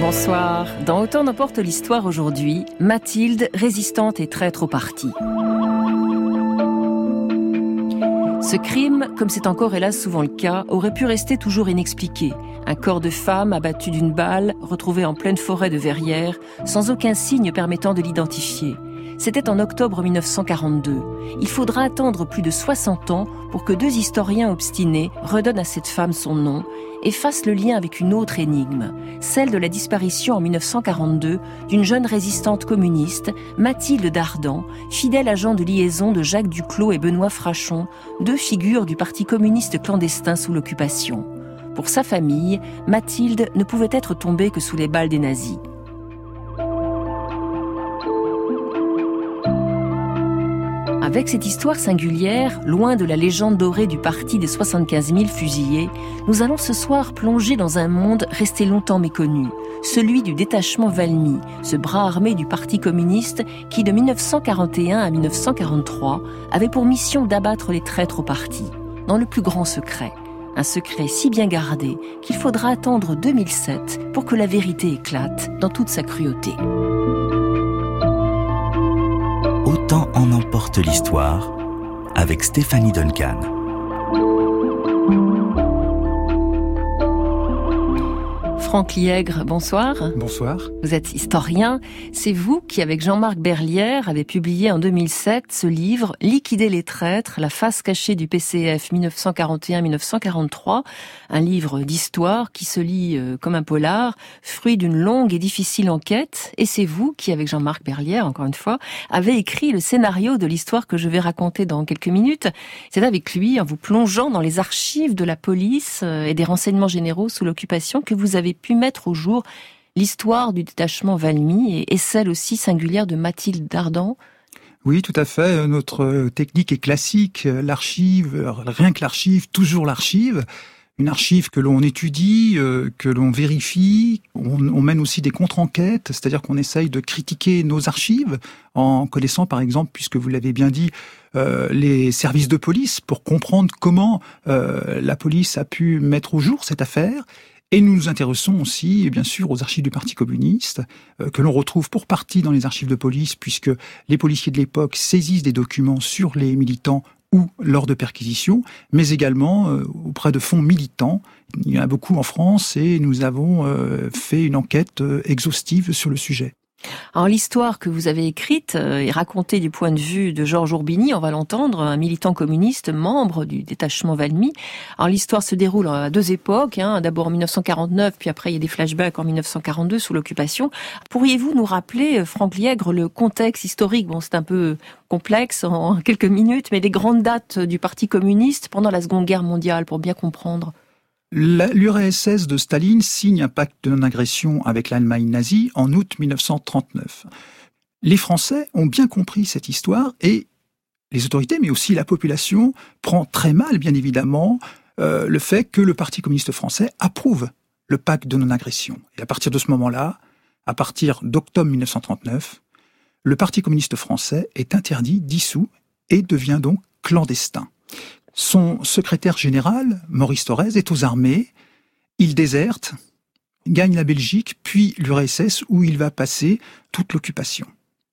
Bonsoir. Dans Autant n'emporte l'histoire aujourd'hui, Mathilde, résistante et traître au parti. Ce crime, comme c'est encore hélas souvent le cas, aurait pu rester toujours inexpliqué. Un corps de femme abattu d'une balle, retrouvé en pleine forêt de Verrières, sans aucun signe permettant de l'identifier. C'était en octobre 1942. Il faudra attendre plus de 60 ans pour que deux historiens obstinés redonnent à cette femme son nom et fassent le lien avec une autre énigme, celle de la disparition en 1942 d'une jeune résistante communiste, Mathilde Dardan, fidèle agent de liaison de Jacques Duclos et Benoît Frachon, deux figures du parti communiste clandestin sous l'occupation. Pour sa famille, Mathilde ne pouvait être tombée que sous les balles des nazis. Avec cette histoire singulière, loin de la légende dorée du parti des 75 000 fusillés, nous allons ce soir plonger dans un monde resté longtemps méconnu, celui du détachement Valmy, ce bras armé du parti communiste qui, de 1941 à 1943, avait pour mission d'abattre les traîtres au parti, dans le plus grand secret. Un secret si bien gardé qu'il faudra attendre 2007 pour que la vérité éclate dans toute sa cruauté. Autant en emporte l'histoire avec Stéphanie Duncan. Franck Liègre, bonsoir. Bonsoir. Vous êtes historien. C'est vous qui, avec Jean-Marc Berlière, avez publié en 2007 ce livre « Liquider les traîtres, la face cachée du PCF 1941-1943 », un livre d'histoire qui se lit comme un polar, fruit d'une longue et difficile enquête. Et c'est vous qui, avec Jean-Marc Berlière, encore une fois, avez écrit le scénario de l'histoire que je vais raconter dans quelques minutes. C'est avec lui, en vous plongeant dans les archives de la police et des renseignements généraux sous l'occupation, que vous avez pu mettre au jour l'histoire du détachement Valmy et celle aussi singulière de Mathilde Dardan. Oui, tout à fait. Notre technique est classique. L'archive, rien que l'archive, toujours l'archive. Une archive que l'on étudie, que l'on vérifie. On mène aussi des contre-enquêtes, c'est-à-dire qu'on essaye de critiquer nos archives en connaissant, par exemple, puisque vous l'avez bien dit, les services de police pour comprendre comment la police a pu mettre au jour cette affaire. Et nous nous intéressons aussi, bien sûr, aux archives du Parti communiste, que l'on retrouve pour partie dans les archives de police, puisque les policiers de l'époque saisissent des documents sur les militants ou lors de perquisitions, mais également auprès de fonds militants. Il y en a beaucoup en France et nous avons fait une enquête exhaustive sur le sujet. Alors l'histoire que vous avez écrite est racontée du point de vue de Georges Ourbigny, on va l'entendre, un militant communiste, membre du détachement Valmy. Alors l'histoire se déroule à deux époques, d'abord en 1949, puis après il y a des flashbacks en 1942 sous l'occupation. Pourriez-vous nous rappeler, Franck Liègre, le contexte historique? Bon, c'est un peu complexe en quelques minutes, mais les grandes dates du Parti communiste pendant la Seconde Guerre mondiale, pour bien comprendre. L'URSS de Staline signe un pacte de non-agression avec l'Allemagne nazie en août 1939. Les Français ont bien compris cette histoire et les autorités, mais aussi la population, prend très mal, bien évidemment, le fait que le Parti communiste français approuve le pacte de non-agression. Et à partir de ce moment-là, à partir d'octobre 1939, le Parti communiste français est interdit, dissous et devient donc clandestin. Son secrétaire général, Maurice Thorez, est aux armées. Il déserte, gagne la Belgique, puis l'URSS, où il va passer toute l'occupation.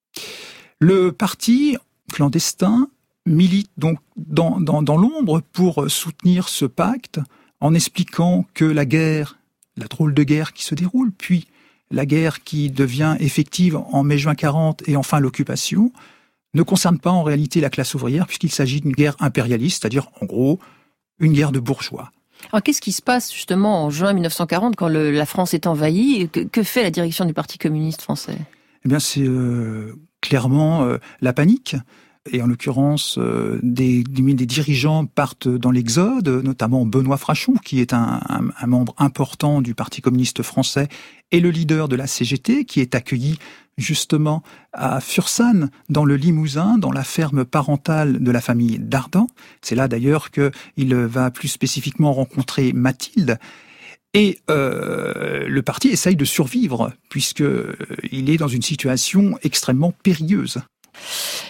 Le parti clandestin milite donc dans l'ombre pour soutenir ce pacte, en expliquant que la guerre, la drôle de guerre qui se déroule, puis la guerre qui devient effective en mai-juin 40 et enfin l'occupation, ne concerne pas en réalité la classe ouvrière puisqu'il s'agit d'une guerre impérialiste, c'est-à-dire en gros une guerre de bourgeois. Alors qu'est-ce qui se passe justement en juin 1940 quand la France est envahie? Que fait la direction du Parti communiste français? Eh bien c'est clairement la panique. Et en l'occurrence, des dirigeants partent dans l'exode, notamment Benoît Frachon, qui est un membre important du Parti communiste français et le leader de la CGT, qui est accueilli justement à Fursanne, dans le Limousin, dans la ferme parentale de la famille Dardan. C'est là d'ailleurs qu'il va plus spécifiquement rencontrer Mathilde. Et le parti essaye de survivre, puisqu'il est dans une situation extrêmement périlleuse.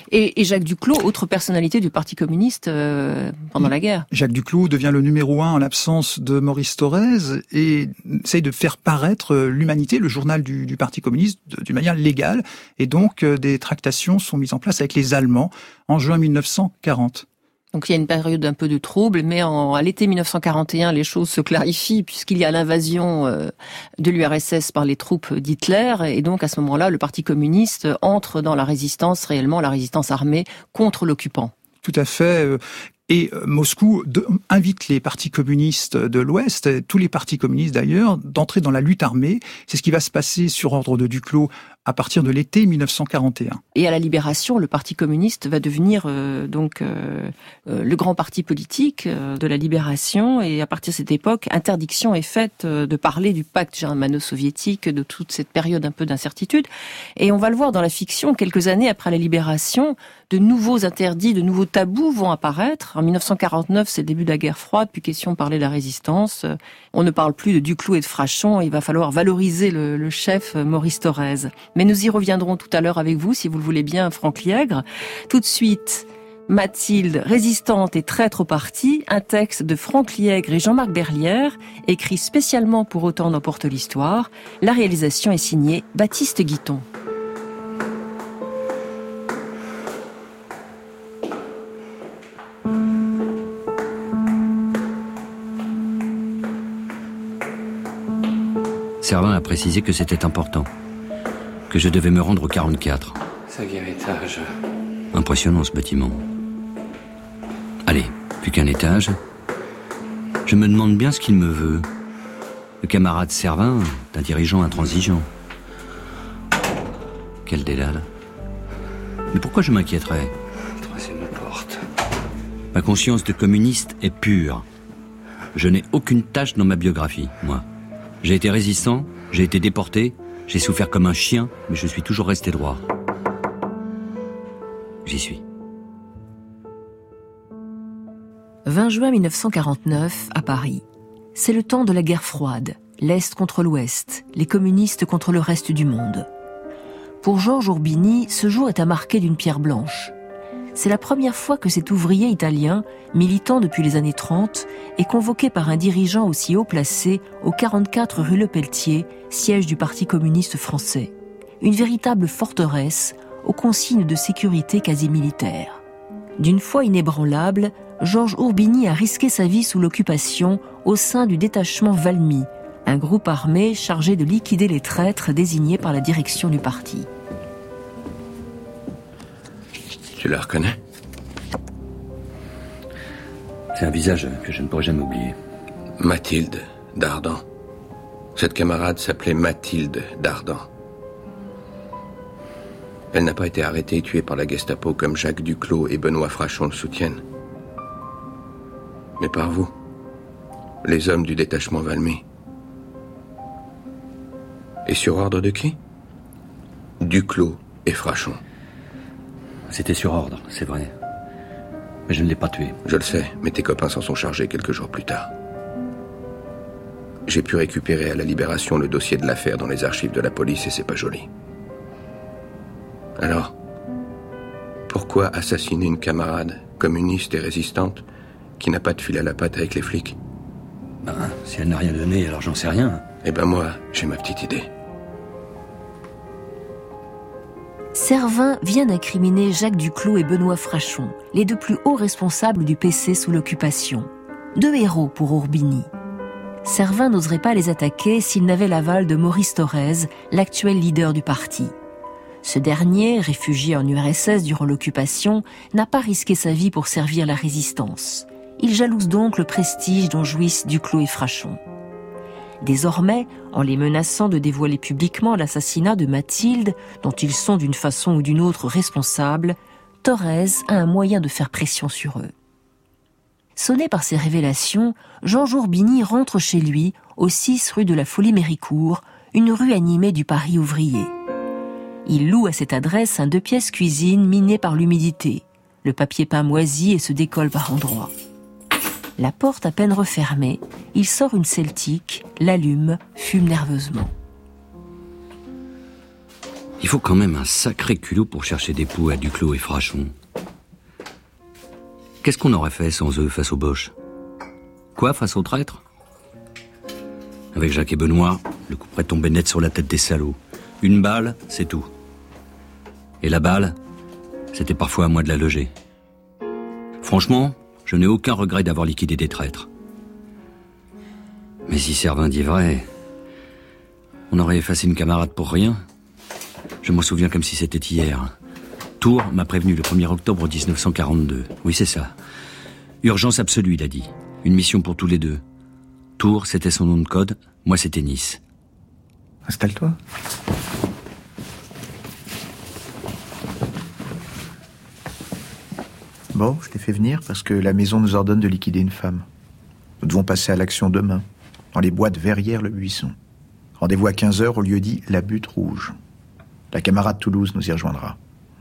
Et Jacques Duclos, autre personnalité du Parti communiste pendant la guerre. Jacques Duclos devient le numéro 1 en l'absence de Maurice Thorez et essaye de faire paraître l'Humanité, le journal du Parti communiste, d'une manière légale. Et donc, des tractations sont mises en place avec les Allemands en juin 1940. Donc il y a une période un peu de trouble, mais à l'été 1941, les choses se clarifient puisqu'il y a l'invasion de l'URSS par les troupes d'Hitler. Et donc à ce moment-là, le Parti communiste entre dans la résistance, réellement la résistance armée contre l'occupant. Tout à fait. Et Moscou invite les partis communistes de l'Ouest, tous les partis communistes d'ailleurs, d'entrer dans la lutte armée. C'est ce qui va se passer sur ordre de Duclos à partir de l'été 1941. Et à la Libération, le Parti communiste va devenir le grand parti politique de la Libération. Et à partir de cette époque, interdiction est faite de parler du pacte germano-soviétique, de toute cette période un peu d'incertitude. Et on va le voir dans la fiction, quelques années après la Libération, de nouveaux interdits, de nouveaux tabous vont apparaître. En 1949, c'est le début de la guerre froide, plus question de parler de la résistance. On ne parle plus de Duclos et de Frachon, il va falloir valoriser le chef Maurice Thorez. Mais nous y reviendrons tout à l'heure avec vous, si vous le voulez bien, Franck Liègre. Tout de suite, Mathilde, résistante et traître au parti, un texte de Franck Liègre et Jean-Marc Berlière, écrit spécialement pour Autant n'emporte l'histoire. La réalisation est signée Baptiste Guiton. Servin a précisé que c'était important, que je devais me rendre au 44. 5e étage. Impressionnant ce bâtiment. Allez, plus qu'un étage. Je me demande bien ce qu'il me veut. Le camarade Servin est un dirigeant intransigeant. Quel dédale. Mais pourquoi je m'inquiéterais ? 3e porte. Ma conscience de communiste est pure. Je n'ai aucune tache dans ma biographie, moi. J'ai été résistant, j'ai été déporté, j'ai souffert comme un chien, mais je suis toujours resté droit. J'y suis. 20 juin 1949, à Paris. C'est le temps de la guerre froide. L'Est contre l'Ouest, les communistes contre le reste du monde. Pour Georges Ourbini, ce jour est à marquer d'une pierre blanche. C'est la première fois que cet ouvrier italien, militant depuis les années 30, est convoqué par un dirigeant aussi haut placé au 44 rue Lepelletier, siège du Parti communiste français. Une véritable forteresse aux consignes de sécurité quasi militaire. D'une foi inébranlable, Georges Ourbini a risqué sa vie sous l'occupation au sein du détachement Valmy, un groupe armé chargé de liquider les traîtres désignés par la direction du parti. Tu la reconnais ? C'est un visage que je ne pourrai jamais oublier. Mathilde Dardan. Cette camarade s'appelait Mathilde Dardan. Elle n'a pas été arrêtée et tuée par la Gestapo comme Jacques Duclos et Benoît Frachon le soutiennent. Mais par vous, les hommes du détachement Valmy. Et sur ordre de qui ? Duclos et Frachon. C'était sur ordre, c'est vrai. Mais je ne l'ai pas tué. Je le sais, mais tes copains s'en sont chargés quelques jours plus tard. J'ai pu récupérer à la Libération le dossier de l'affaire dans les archives de la police et c'est pas joli. Alors, pourquoi assassiner une camarade communiste et résistante qui n'a pas de fil à la patte avec les flics ? Ben, si elle n'a rien donné, alors j'en sais rien. Eh ben moi, j'ai ma petite idée. Servin vient d'incriminer Jacques Duclos et Benoît Frachon, les deux plus hauts responsables du PC sous l'occupation. Deux héros pour Ourbini. Servin n'oserait pas les attaquer s'il n'avait l'aval de Maurice Thorez, l'actuel leader du parti. Ce dernier, réfugié en URSS durant l'occupation, n'a pas risqué sa vie pour servir la résistance. Il jalouse donc le prestige dont jouissent Duclos et Frachon. Désormais, en les menaçant de dévoiler publiquement l'assassinat de Mathilde, dont ils sont d'une façon ou d'une autre responsables, Thorez a un moyen de faire pression sur eux. Sonné par ces révélations, Georges Ourbini rentre chez lui, au 6 rue de la Folie-Méricourt, une rue animée du Paris ouvrier. Il loue à cette adresse un 2-pièces cuisine miné par l'humidité. Le papier peint moisi et se décolle par endroits. La porte à peine refermée, il sort une Celtique, l'allume, fume nerveusement. Il faut quand même un sacré culot pour chercher des poux à Duclos et Frachon. Qu'est-ce qu'on aurait fait sans eux face aux Boches? Quoi, face aux traîtres? Avec Jacques et Benoît, le coup près tombait net sur la tête des salauds. Une balle, c'est tout. Et la balle, c'était parfois à moi de la loger. Franchement, je n'ai aucun regret d'avoir liquidé des traîtres. Mais si Servin dit vrai, on aurait effacé une camarade pour rien. Je m'en souviens comme si c'était hier. Tours m'a prévenu le 1er octobre 1942. Oui, c'est ça. Urgence absolue, il a dit. Une mission pour tous les deux. Tours, c'était son nom de code. Moi, c'était Nice. Installe-toi. Bon, je t'ai fait venir parce que la maison nous ordonne de liquider une femme. Nous devons passer à l'action demain, dans les bois de Verrières-le-Buisson. Rendez-vous à 15h au lieu dit La Butte Rouge. La camarade Toulouse nous y rejoindra.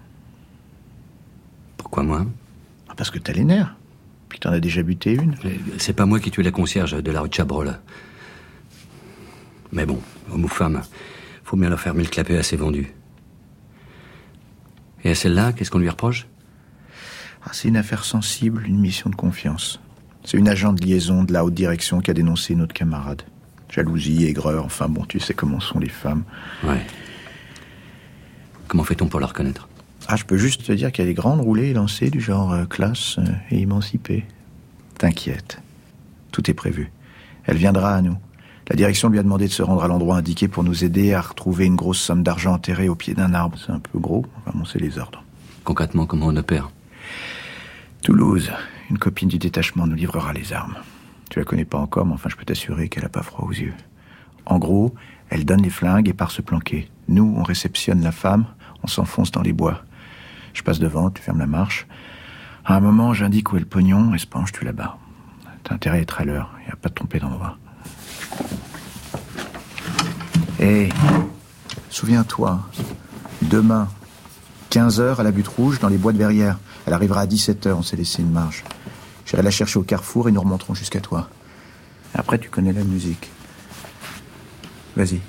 Pourquoi moi? Parce que t'as les nerfs. Puis t'en as déjà buté une. C'est pas moi qui tuais la concierge de la rue de Chabrol. Mais bon, homme ou femme, faut bien leur fermer le clapet à ses vendus. Et à celle-là, qu'est-ce qu'on lui reproche? C'est une affaire sensible, une mission de confiance. C'est une agent de liaison de la haute direction qui a dénoncé notre camarade. Jalousie, aigreur, enfin bon, tu sais comment sont les femmes. Ouais. Comment fait-on pour la reconnaître? Je peux juste te dire qu'elle est grande, roulée et lancée, du genre classe et émancipée. T'inquiète, tout est prévu. Elle viendra à nous. La direction lui a demandé de se rendre à l'endroit indiqué pour nous aider à retrouver une grosse somme d'argent enterrée au pied d'un arbre. C'est un peu gros, enfin bon, c'est les ordres. Concrètement, comment on opère? Toulouse, une copine du détachement nous livrera les armes. Tu la connais pas encore, mais enfin je peux t'assurer qu'elle a pas froid aux yeux. En gros, elle donne les flingues et part se planquer. Nous, on réceptionne la femme, on s'enfonce dans les bois. Je passe devant, tu fermes la marche. À un moment, j'indique où est le pognon et se penche, tu là-bas. T'as intérêt à être à l'heure et à pas te tromper d'endroit. Hé, souviens-toi, demain, 15h à la Butte Rouge, dans les bois de Verrières. Elle arrivera à 17h, on s'est laissé une marge. J'irai la chercher au carrefour et nous remonterons jusqu'à toi. Après, tu connais la musique. Vas-y.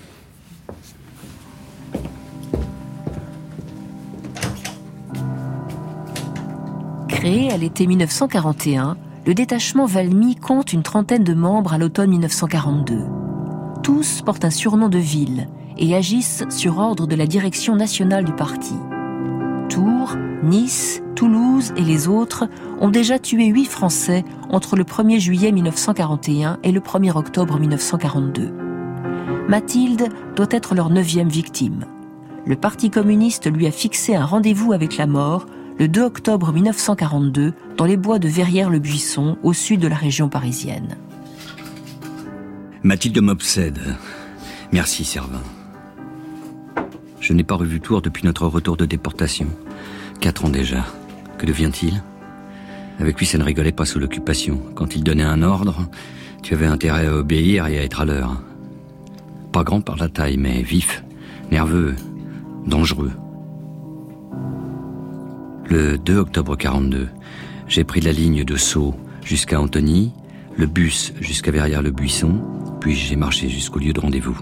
Créé à l'été 1941, le détachement Valmy compte une trentaine de membres à l'automne 1942. Tous portent un surnom de ville et agissent sur ordre de la direction nationale du parti. Tours, Nice, Toulouse et les autres ont déjà tué 8 Français entre le 1er juillet 1941 et le 1er octobre 1942. Mathilde doit être leur 9e victime. Le Parti communiste lui a fixé un rendez-vous avec la mort le 2 octobre 1942 dans les bois de Verrières-le-Buisson, au sud de la région parisienne. Mathilde m'obsède. Merci, Servin. Je n'ai pas revu Tours depuis notre retour de déportation. 4 ans déjà. Que devient-il? Avec lui, ça ne rigolait pas sous l'occupation. Quand il donnait un ordre, tu avais intérêt à obéir et à être à l'heure. Pas grand par la taille, mais vif, nerveux, dangereux. Le 2 octobre 42, j'ai pris la ligne de Sceaux jusqu'à Antony, le bus jusqu'à Verrières-le-Buisson, puis j'ai marché jusqu'au lieu de rendez-vous.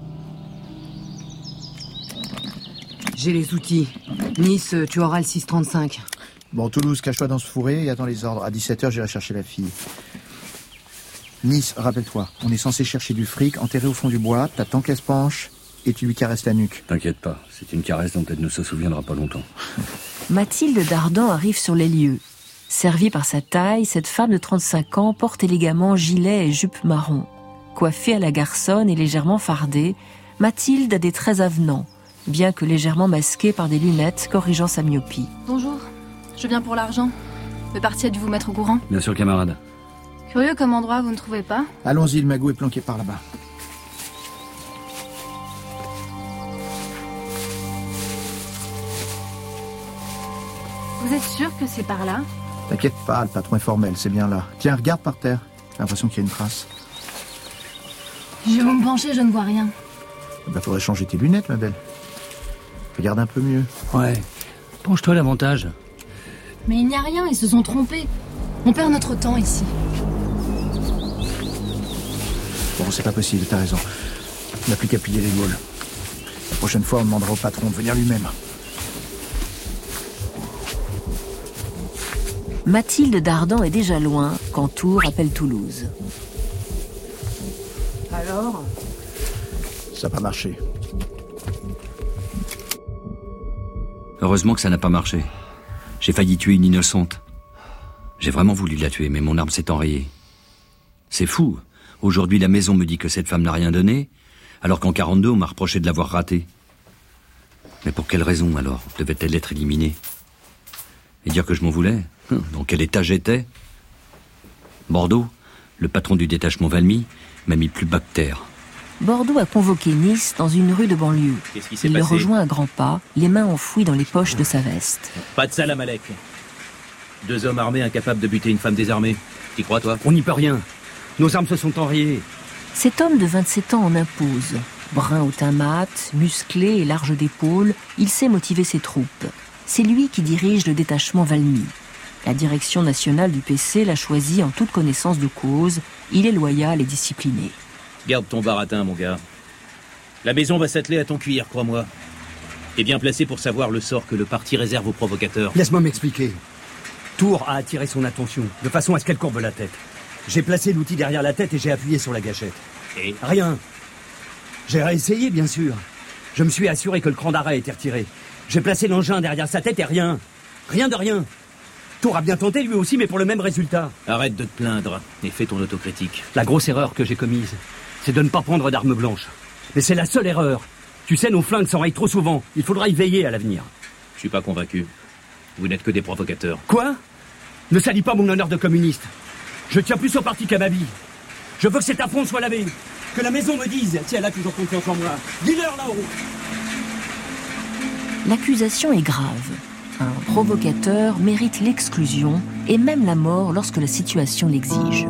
J'ai les outils. Nice, tu auras le 635. Bon, Toulouse, cache-toi dans ce fourré et attends les ordres. À 17h, j'irai chercher la fille. Nice, rappelle-toi, on est censé chercher du fric enterré au fond du bois, t'attends qu'elle se penche et tu lui caresses la nuque. T'inquiète pas, c'est une caresse dont elle ne se souviendra pas longtemps. Mathilde Dardan arrive sur les lieux. Servie par sa taille, cette femme de 35 ans porte élégamment gilet et jupe marron. Coiffée à la garçonne et légèrement fardée, Mathilde a des traits avenants, bien que légèrement masquée par des lunettes corrigeant sa myopie. Bonjour, je viens pour l'argent. Le parti a dû vous mettre au courant. Bien sûr, camarade. Curieux comme endroit, vous ne trouvez pas? Allons-y, le magot est planqué par là-bas. Vous êtes sûr que c'est par là? T'inquiète pas, le patron est formel, c'est bien là. Tiens, regarde par terre. J'ai l'impression qu'il y a une trace. Je vais me pencher, je ne vois rien. Faudrait changer tes lunettes, ma belle. Regarde un peu mieux. Ouais, penche-toi davantage. Mais il n'y a rien, ils se sont trompés. On perd notre temps ici. Bon, c'est pas possible, t'as raison. On n'a plus qu'à plier les gaules. La prochaine fois, on demandera au patron de venir lui-même. Mathilde Dardan est déjà loin quand Tours appelle Toulouse. Alors ? Ça n'a pas marché. Heureusement que ça n'a pas marché. J'ai failli tuer une innocente. J'ai vraiment voulu la tuer, mais mon arme s'est enrayée. C'est fou. Aujourd'hui, la maison me dit que cette femme n'a rien donné, alors qu'en 42, on m'a reproché de l'avoir ratée. Mais pour quelle raison, alors, devait-elle être éliminée? Et dire que je m'en voulais? Dans quel état j'étais? Bordeaux, le patron du détachement Valmy, m'a mis plus bas que terre. Bordeaux a convoqué Nice dans une rue de banlieue. Qu'est-ce qui s'est Il le passé? rejoint à grands pas, les mains enfouies dans les poches de sa veste. Pas de salam, Malek. 2 hommes armés incapables de buter une femme désarmée. T'y crois, toi? On n'y peut rien. Nos armes se sont enrayées. Cet homme de 27 ans en impose. Brun au teint mat, musclé et large d'épaules, il sait motiver ses troupes. C'est lui qui dirige le détachement Valmy. La direction nationale du PC l'a choisi en toute connaissance de cause. Il est loyal et discipliné. Garde ton baratin, mon gars. La maison va s'atteler à ton cuir, crois-moi. T'es bien placé pour savoir le sort que le parti réserve aux provocateurs. Laisse-moi m'expliquer. Tours a attiré son attention, de façon à ce qu'elle courbe la tête. J'ai placé l'outil derrière la tête et j'ai appuyé sur la gâchette. Et Rien. J'ai réessayé, bien sûr. Je me suis assuré que le cran d'arrêt était retiré. J'ai placé l'engin derrière sa tête et rien. Rien de rien. Tours a bien tenté lui aussi, mais pour le même résultat. arrête de te plaindre et fais ton autocritique. La grosse erreur que j'ai commise, c'est de ne pas prendre d'armes blanches. Mais c'est la seule erreur. Tu sais, nos flingues s'enrayent trop souvent. Il faudra y veiller à l'avenir. Je suis pas convaincu. Vous n'êtes que des provocateurs. Quoi? Ne salis pas mon honneur de communiste. Je tiens plus au parti qu'à ma vie. Je veux que cet affront soit lavé. Que la maison me dise si elle a toujours confiance en moi. Dis-leur là-haut. L'accusation est grave. Un provocateur mérite l'exclusion et même la mort lorsque la situation l'exige.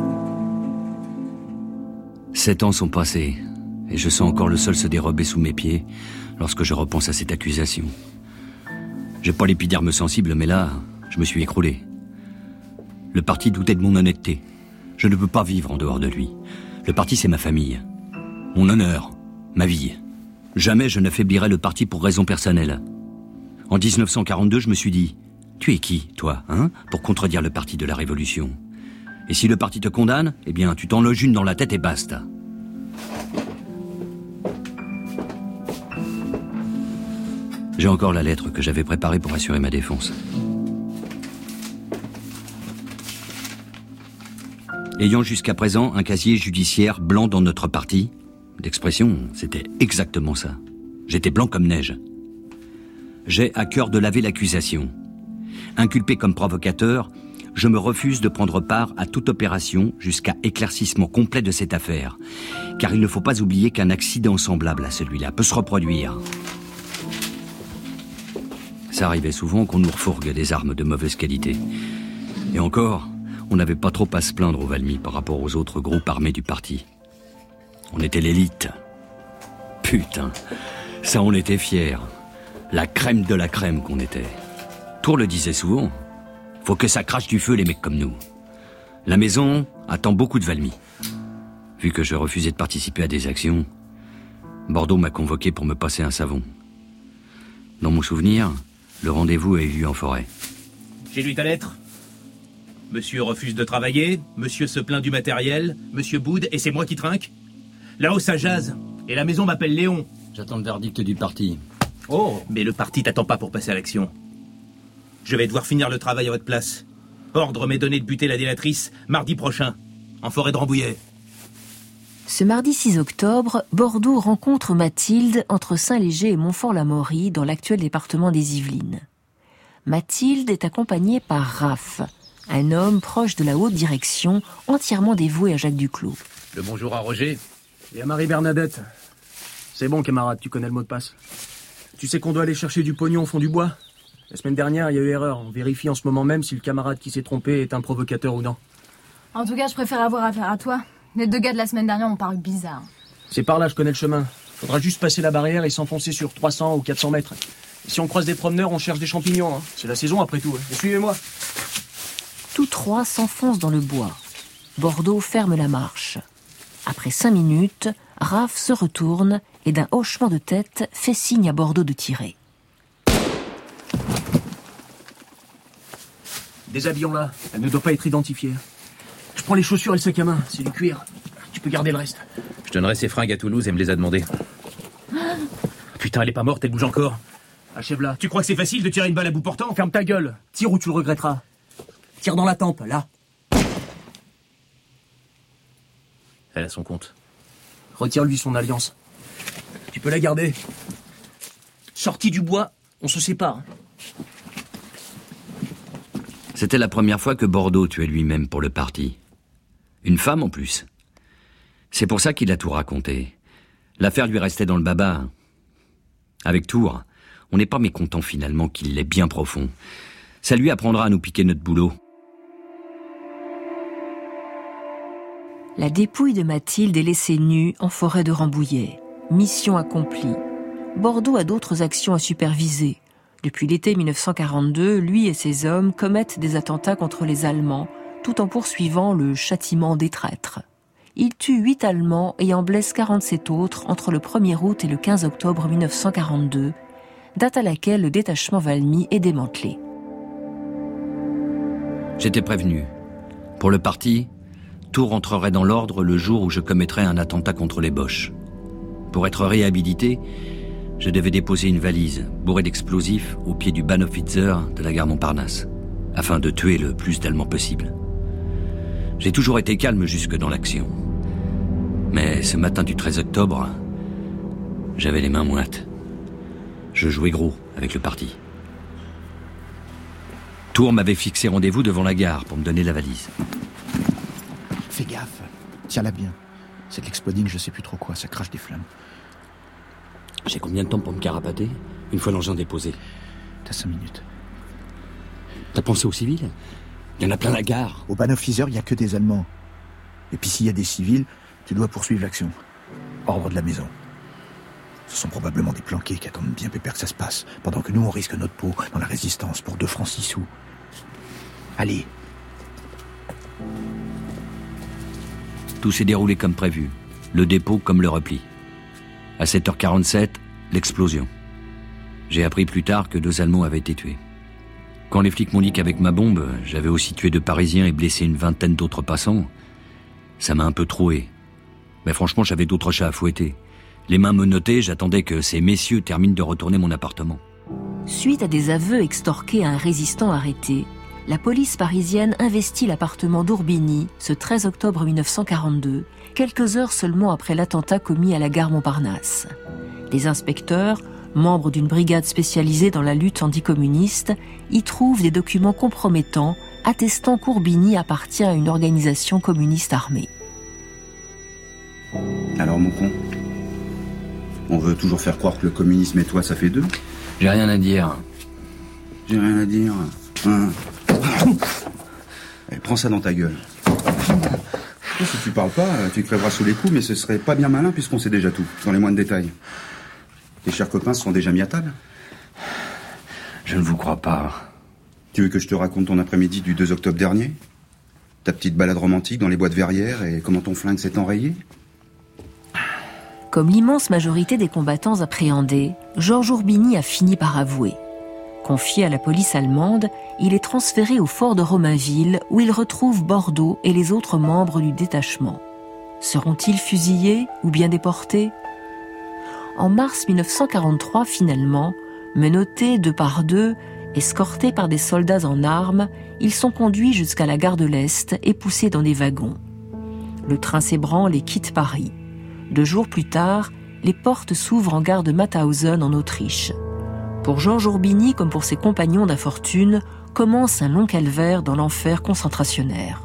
7 ans sont passés, et je sens encore le sol se dérober sous mes pieds lorsque je repense à cette accusation. J'ai pas l'épiderme sensible, mais là, je me suis écroulé. Le parti doutait de mon honnêteté. Je ne peux pas vivre en dehors de lui. Le parti, c'est ma famille. Mon honneur, ma vie. Jamais je n'affaiblirai le parti pour raison personnelle. En 1942, je me suis dit, tu es qui, toi, pour contredire le parti de la Révolution? Et si le parti te condamne, eh bien, tu t'en loges une dans la tête et basta. J'ai encore la lettre que j'avais préparée pour assurer ma défense. Ayant jusqu'à présent un casier judiciaire blanc dans notre parti, l'expression, c'était exactement ça. J'étais blanc comme neige. J'ai à cœur de laver l'accusation. Inculpé comme provocateur, je me refuse de prendre part à toute opération jusqu'à éclaircissement complet de cette affaire. Car il ne faut pas oublier qu'un accident semblable à celui-là peut se reproduire. Ça arrivait souvent qu'on nous refourgue des armes de mauvaise qualité. Et encore, on n'avait pas trop à se plaindre au Valmy par rapport aux autres groupes armés du parti. On était l'élite. Putain, ça on était fiers. La crème de la crème qu'on était. Tours le disait souvent. Faut que ça crache du feu les mecs comme nous. La maison attend beaucoup de Valmy. Vu que je refusais de participer à des actions, Bordeaux m'a convoqué pour me passer un savon. Dans mon souvenir, le rendez-vous a eu lieu en forêt. J'ai lu ta lettre. Monsieur refuse de travailler, monsieur se plaint du matériel, monsieur boude et c'est moi qui trinque. Là-haut ça jase, et la maison m'appelle Léon. J'attends le verdict du parti. Oh, mais le parti t'attend pas pour passer à l'action. Je vais devoir finir le travail à votre place. Ordre m'est donné de buter la délatrice mardi prochain, en forêt de Rambouillet. Ce mardi 6 octobre, Bordeaux rencontre Mathilde entre Saint-Léger et Montfort-l'Amaury dans l'actuel département des Yvelines. Mathilde est accompagnée par Raph, un homme proche de la haute direction, entièrement dévoué à Jacques Duclos. Le bonjour à Roger. Et à Marie-Bernadette. C'est bon, camarade, tu connais le mot de passe. Tu sais qu'on doit aller chercher du pognon au fond du bois? La semaine dernière, il y a eu erreur. On vérifie en ce moment même si le camarade qui s'est trompé est un provocateur ou non. En tout cas, je préfère avoir affaire à toi. Les 2 gars de la semaine dernière m'ont paru bizarres. C'est par là, je connais le chemin. Faudra juste passer la barrière et s'enfoncer sur 300 ou 400 mètres. Et si on croise des promeneurs, on cherche des champignons. C'est la saison après tout. Et suivez-moi. Tous 3 s'enfoncent dans le bois. Bordeaux ferme la marche. Après 5 minutes, Raph se retourne et d'un hochement de tête fait signe à Bordeaux de tirer. Déshabillons-la, elle ne doit pas être identifiée. Je prends les chaussures et le sac à main, c'est du cuir. Tu peux garder le reste. Je donnerai ses fringues à Toulouse et me les a demandées. Putain, elle est pas morte, elle bouge encore. Achève-la. Tu crois que c'est facile de tirer une balle à bout portant? Ferme ta gueule. Tire ou tu le regretteras. Tire dans la tempe, là. Elle a son compte. Retire-lui son alliance. Tu peux la garder. Sorti du bois, on se sépare. C'était la première fois que Bordeaux tuait lui-même pour le parti. Une femme en plus. C'est pour ça qu'il a tout raconté. L'affaire lui restait dans le baba. Avec Tours, on n'est pas mécontent finalement qu'il l'ait bien profond. Ça lui apprendra à nous piquer notre boulot. La dépouille de Mathilde est laissée nue en forêt de Rambouillet. Mission accomplie. Bordeaux a d'autres actions à superviser. Depuis l'été 1942, lui et ses hommes commettent des attentats contre les Allemands, tout en poursuivant le châtiment des traîtres. Ils tuent 8 Allemands et en blessent 47 autres entre le 1er août et le 15 octobre 1942, date à laquelle le détachement Valmy est démantelé. J'étais prévenu. Pour le parti, tout rentrerait dans l'ordre le jour où je commettrais un attentat contre les Boches. Pour être réhabilité, je devais déposer une valise bourrée d'explosifs au pied du Bahnhofitzer de la gare Montparnasse, afin de tuer le plus d'Allemands possible. J'ai toujours été calme jusque dans l'action. Mais ce matin du 13 octobre, j'avais les mains moites. Je jouais gros avec le parti. Tours m'avait fixé rendez-vous devant la gare pour me donner la valise. Fais gaffe, tiens-la bien. C'est de l'exploding, je sais plus trop quoi, ça crache des flammes. J'ai combien de temps pour me carapater, une fois l'engin déposé? T'as 5 minutes. T'as pensé aux civils? Il y en a plein la gare. Au Bahnhofiseur, il n'y a que des Allemands. Et puis s'il y a des civils, tu dois poursuivre l'action. Ordre de la maison. Ce sont probablement des planqués qui attendent bien pépère que ça se passe, pendant que nous on risque notre peau dans la résistance pour 2 francs 6 sous. Allez. Tout s'est déroulé comme prévu. Le dépôt comme le repli. À 7h47, l'explosion. J'ai appris plus tard que 2 Allemands avaient été tués. Quand les flics m'ont dit qu'avec ma bombe, j'avais aussi tué 2 Parisiens et blessé une vingtaine d'autres passants, ça m'a un peu troué. Mais franchement, j'avais d'autres chats à fouetter. Les mains menottées, j'attendais que ces messieurs terminent de retourner mon appartement. Suite à des aveux extorqués à un résistant arrêté, la police parisienne investit l'appartement d'Ourbigny ce 13 octobre 1942, quelques heures seulement après l'attentat commis à la gare Montparnasse. Des inspecteurs, membres d'une brigade spécialisée dans la lutte anticommuniste, y trouvent des documents compromettants attestant qu'Ourbigny appartient à une organisation communiste armée. Alors mon con, on veut toujours faire croire que le communisme et toi ça fait 2? J'ai rien à dire. J'ai rien à dire. Allez, prends ça dans ta gueule. Si tu parles pas, tu crèveras sous les coups, mais ce serait pas bien malin puisqu'on sait déjà tout, dans les moindres détails. Tes chers copains se sont déjà mis à table? Je ne vous crois pas. Tu veux que je te raconte ton après-midi du 2 octobre dernier? Ta petite balade romantique dans les bois de Verrières et comment ton flingue s'est enrayé? Comme l'immense majorité des combattants appréhendés, Georges Ourbigny a fini par avouer. Confié à la police allemande, il est transféré au fort de Romainville où il retrouve Bordeaux et les autres membres du détachement. Seront-ils fusillés ou bien déportés? En mars 1943, finalement, menottés 2 par 2, escortés par des soldats en armes, ils sont conduits jusqu'à la gare de l'Est et poussés dans des wagons. Le train s'ébranle et quitte Paris. 2 jours plus tard, les portes s'ouvrent en gare de Mauthausen en Autriche. Pour Georges Ourbigny, comme pour ses compagnons d'infortune, commence un long calvaire dans l'enfer concentrationnaire.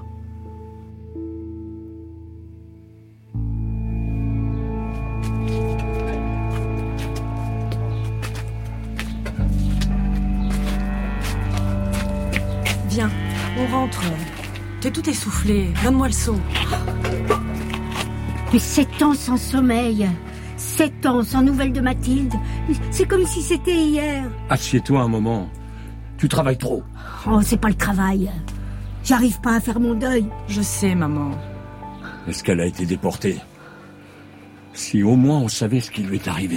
Viens, on rentre. T'es tout essoufflé. Donne-moi le seau. Mais 7 ans sans sommeil, 7 ans sans nouvelles de Mathilde, c'est comme si c'était hier. Assieds-toi un moment. Tu travailles trop. Oh, c'est pas le travail. J'arrive pas à faire mon deuil. Je sais, maman. Est-ce qu'elle a été déportée? Si au moins on savait ce qui lui est arrivé.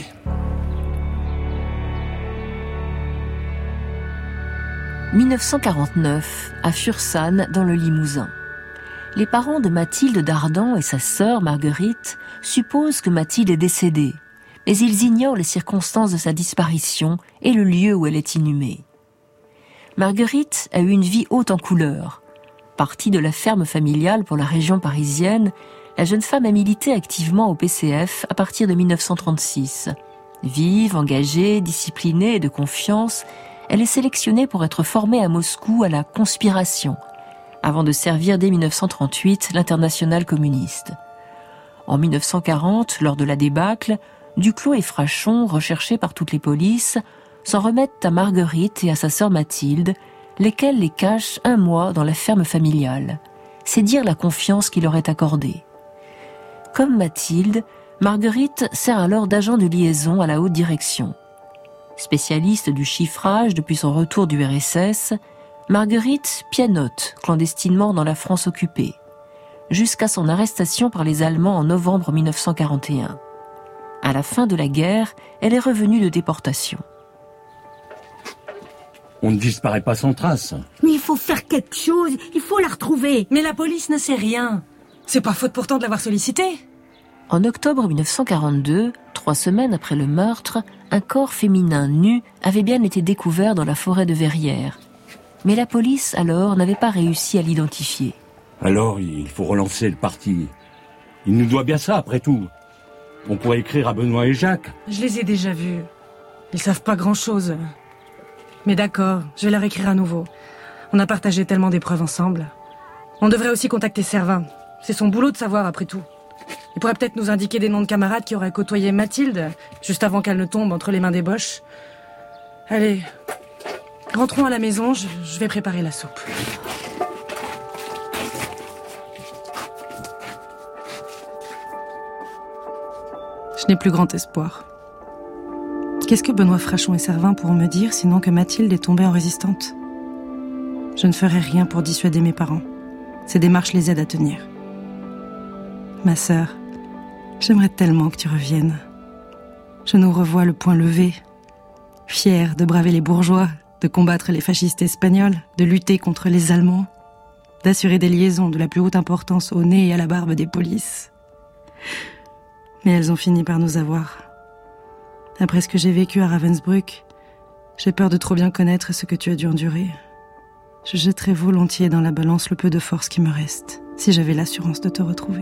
« 1949, à Fursanne, dans le Limousin. Les parents de Mathilde Dardan et sa sœur Marguerite supposent que Mathilde est décédée, mais ils ignorent les circonstances de sa disparition et le lieu où elle est inhumée. Marguerite a eu une vie haute en couleurs. Partie de la ferme familiale pour la région parisienne, la jeune femme a milité activement au PCF à partir de 1936. Vive, engagée, disciplinée et de confiance, elle est sélectionnée pour être formée à Moscou à la conspiration, avant de servir dès 1938 l'internationale communiste. En 1940, lors de la débâcle, Duclos et Frachon, recherchés par toutes les polices, s'en remettent à Marguerite et à sa sœur Mathilde, lesquelles les cachent 1 mois dans la ferme familiale. C'est dire la confiance qu'il leur est accordée. Comme Mathilde, Marguerite sert alors d'agent de liaison à la haute direction. Spécialiste du chiffrage depuis son retour du RSS, Marguerite pianote clandestinement dans la France occupée, jusqu'à son arrestation par les Allemands en novembre 1941. À la fin de la guerre, elle est revenue de déportation. On ne disparaît pas sans trace. Mais il faut faire quelque chose, il faut la retrouver. Mais la police ne sait rien. C'est pas faute pourtant de l'avoir sollicitée. En octobre 1942, 3 semaines après le meurtre, un corps féminin nu avait bien été découvert dans la forêt de Verrières. Mais la police, alors, n'avait pas réussi à l'identifier. Alors, il faut relancer le parti. Il nous doit bien ça, après tout. On pourrait écrire à Benoît et Jacques. Je les ai déjà vus. Ils savent pas grand-chose. Mais d'accord, je vais leur écrire à nouveau. On a partagé tellement d'épreuves ensemble. On devrait aussi contacter Servin. C'est son boulot de savoir, après tout. Il pourrait peut-être nous indiquer des noms de camarades qui auraient côtoyé Mathilde, juste avant qu'elle ne tombe entre les mains des Boches. Allez, rentrons à la maison, je vais préparer la soupe. Je n'ai plus grand espoir. Qu'est-ce que Benoît Frachon et Servin pourront me dire, sinon que Mathilde est tombée en résistante ? Je ne ferai rien pour dissuader mes parents. Ces démarches les aident à tenir. Ma sœur, j'aimerais tellement que tu reviennes. Je nous revois le poing levé, fière de braver les bourgeois, de combattre les fascistes espagnols, de lutter contre les Allemands, d'assurer des liaisons de la plus haute importance au nez et à la barbe des polices. Mais elles ont fini par nous avoir. Après ce que j'ai vécu à Ravensbrück, j'ai peur de trop bien connaître ce que tu as dû endurer. Je jetterais volontiers dans la balance le peu de force qui me reste, si j'avais l'assurance de te retrouver.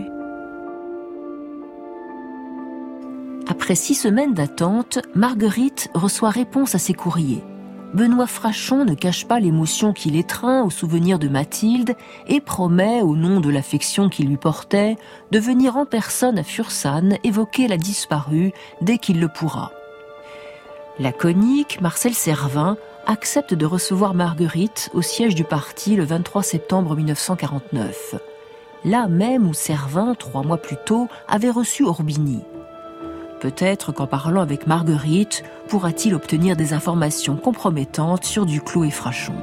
Après 6 semaines d'attente, Marguerite reçoit réponse à ses courriers. Benoît Frachon ne cache pas l'émotion qui l'étreint au souvenir de Mathilde et promet, au nom de l'affection qu'il lui portait, de venir en personne à Fursanne évoquer la disparue dès qu'il le pourra. Laconique, Marcel Servin accepte de recevoir Marguerite au siège du parti le 23 septembre 1949. Là même où Servin, 3 mois plus tôt, avait reçu Orbigny. Peut-être qu'en parlant avec Marguerite, pourra-t-il obtenir des informations compromettantes sur Duclos et Frachon.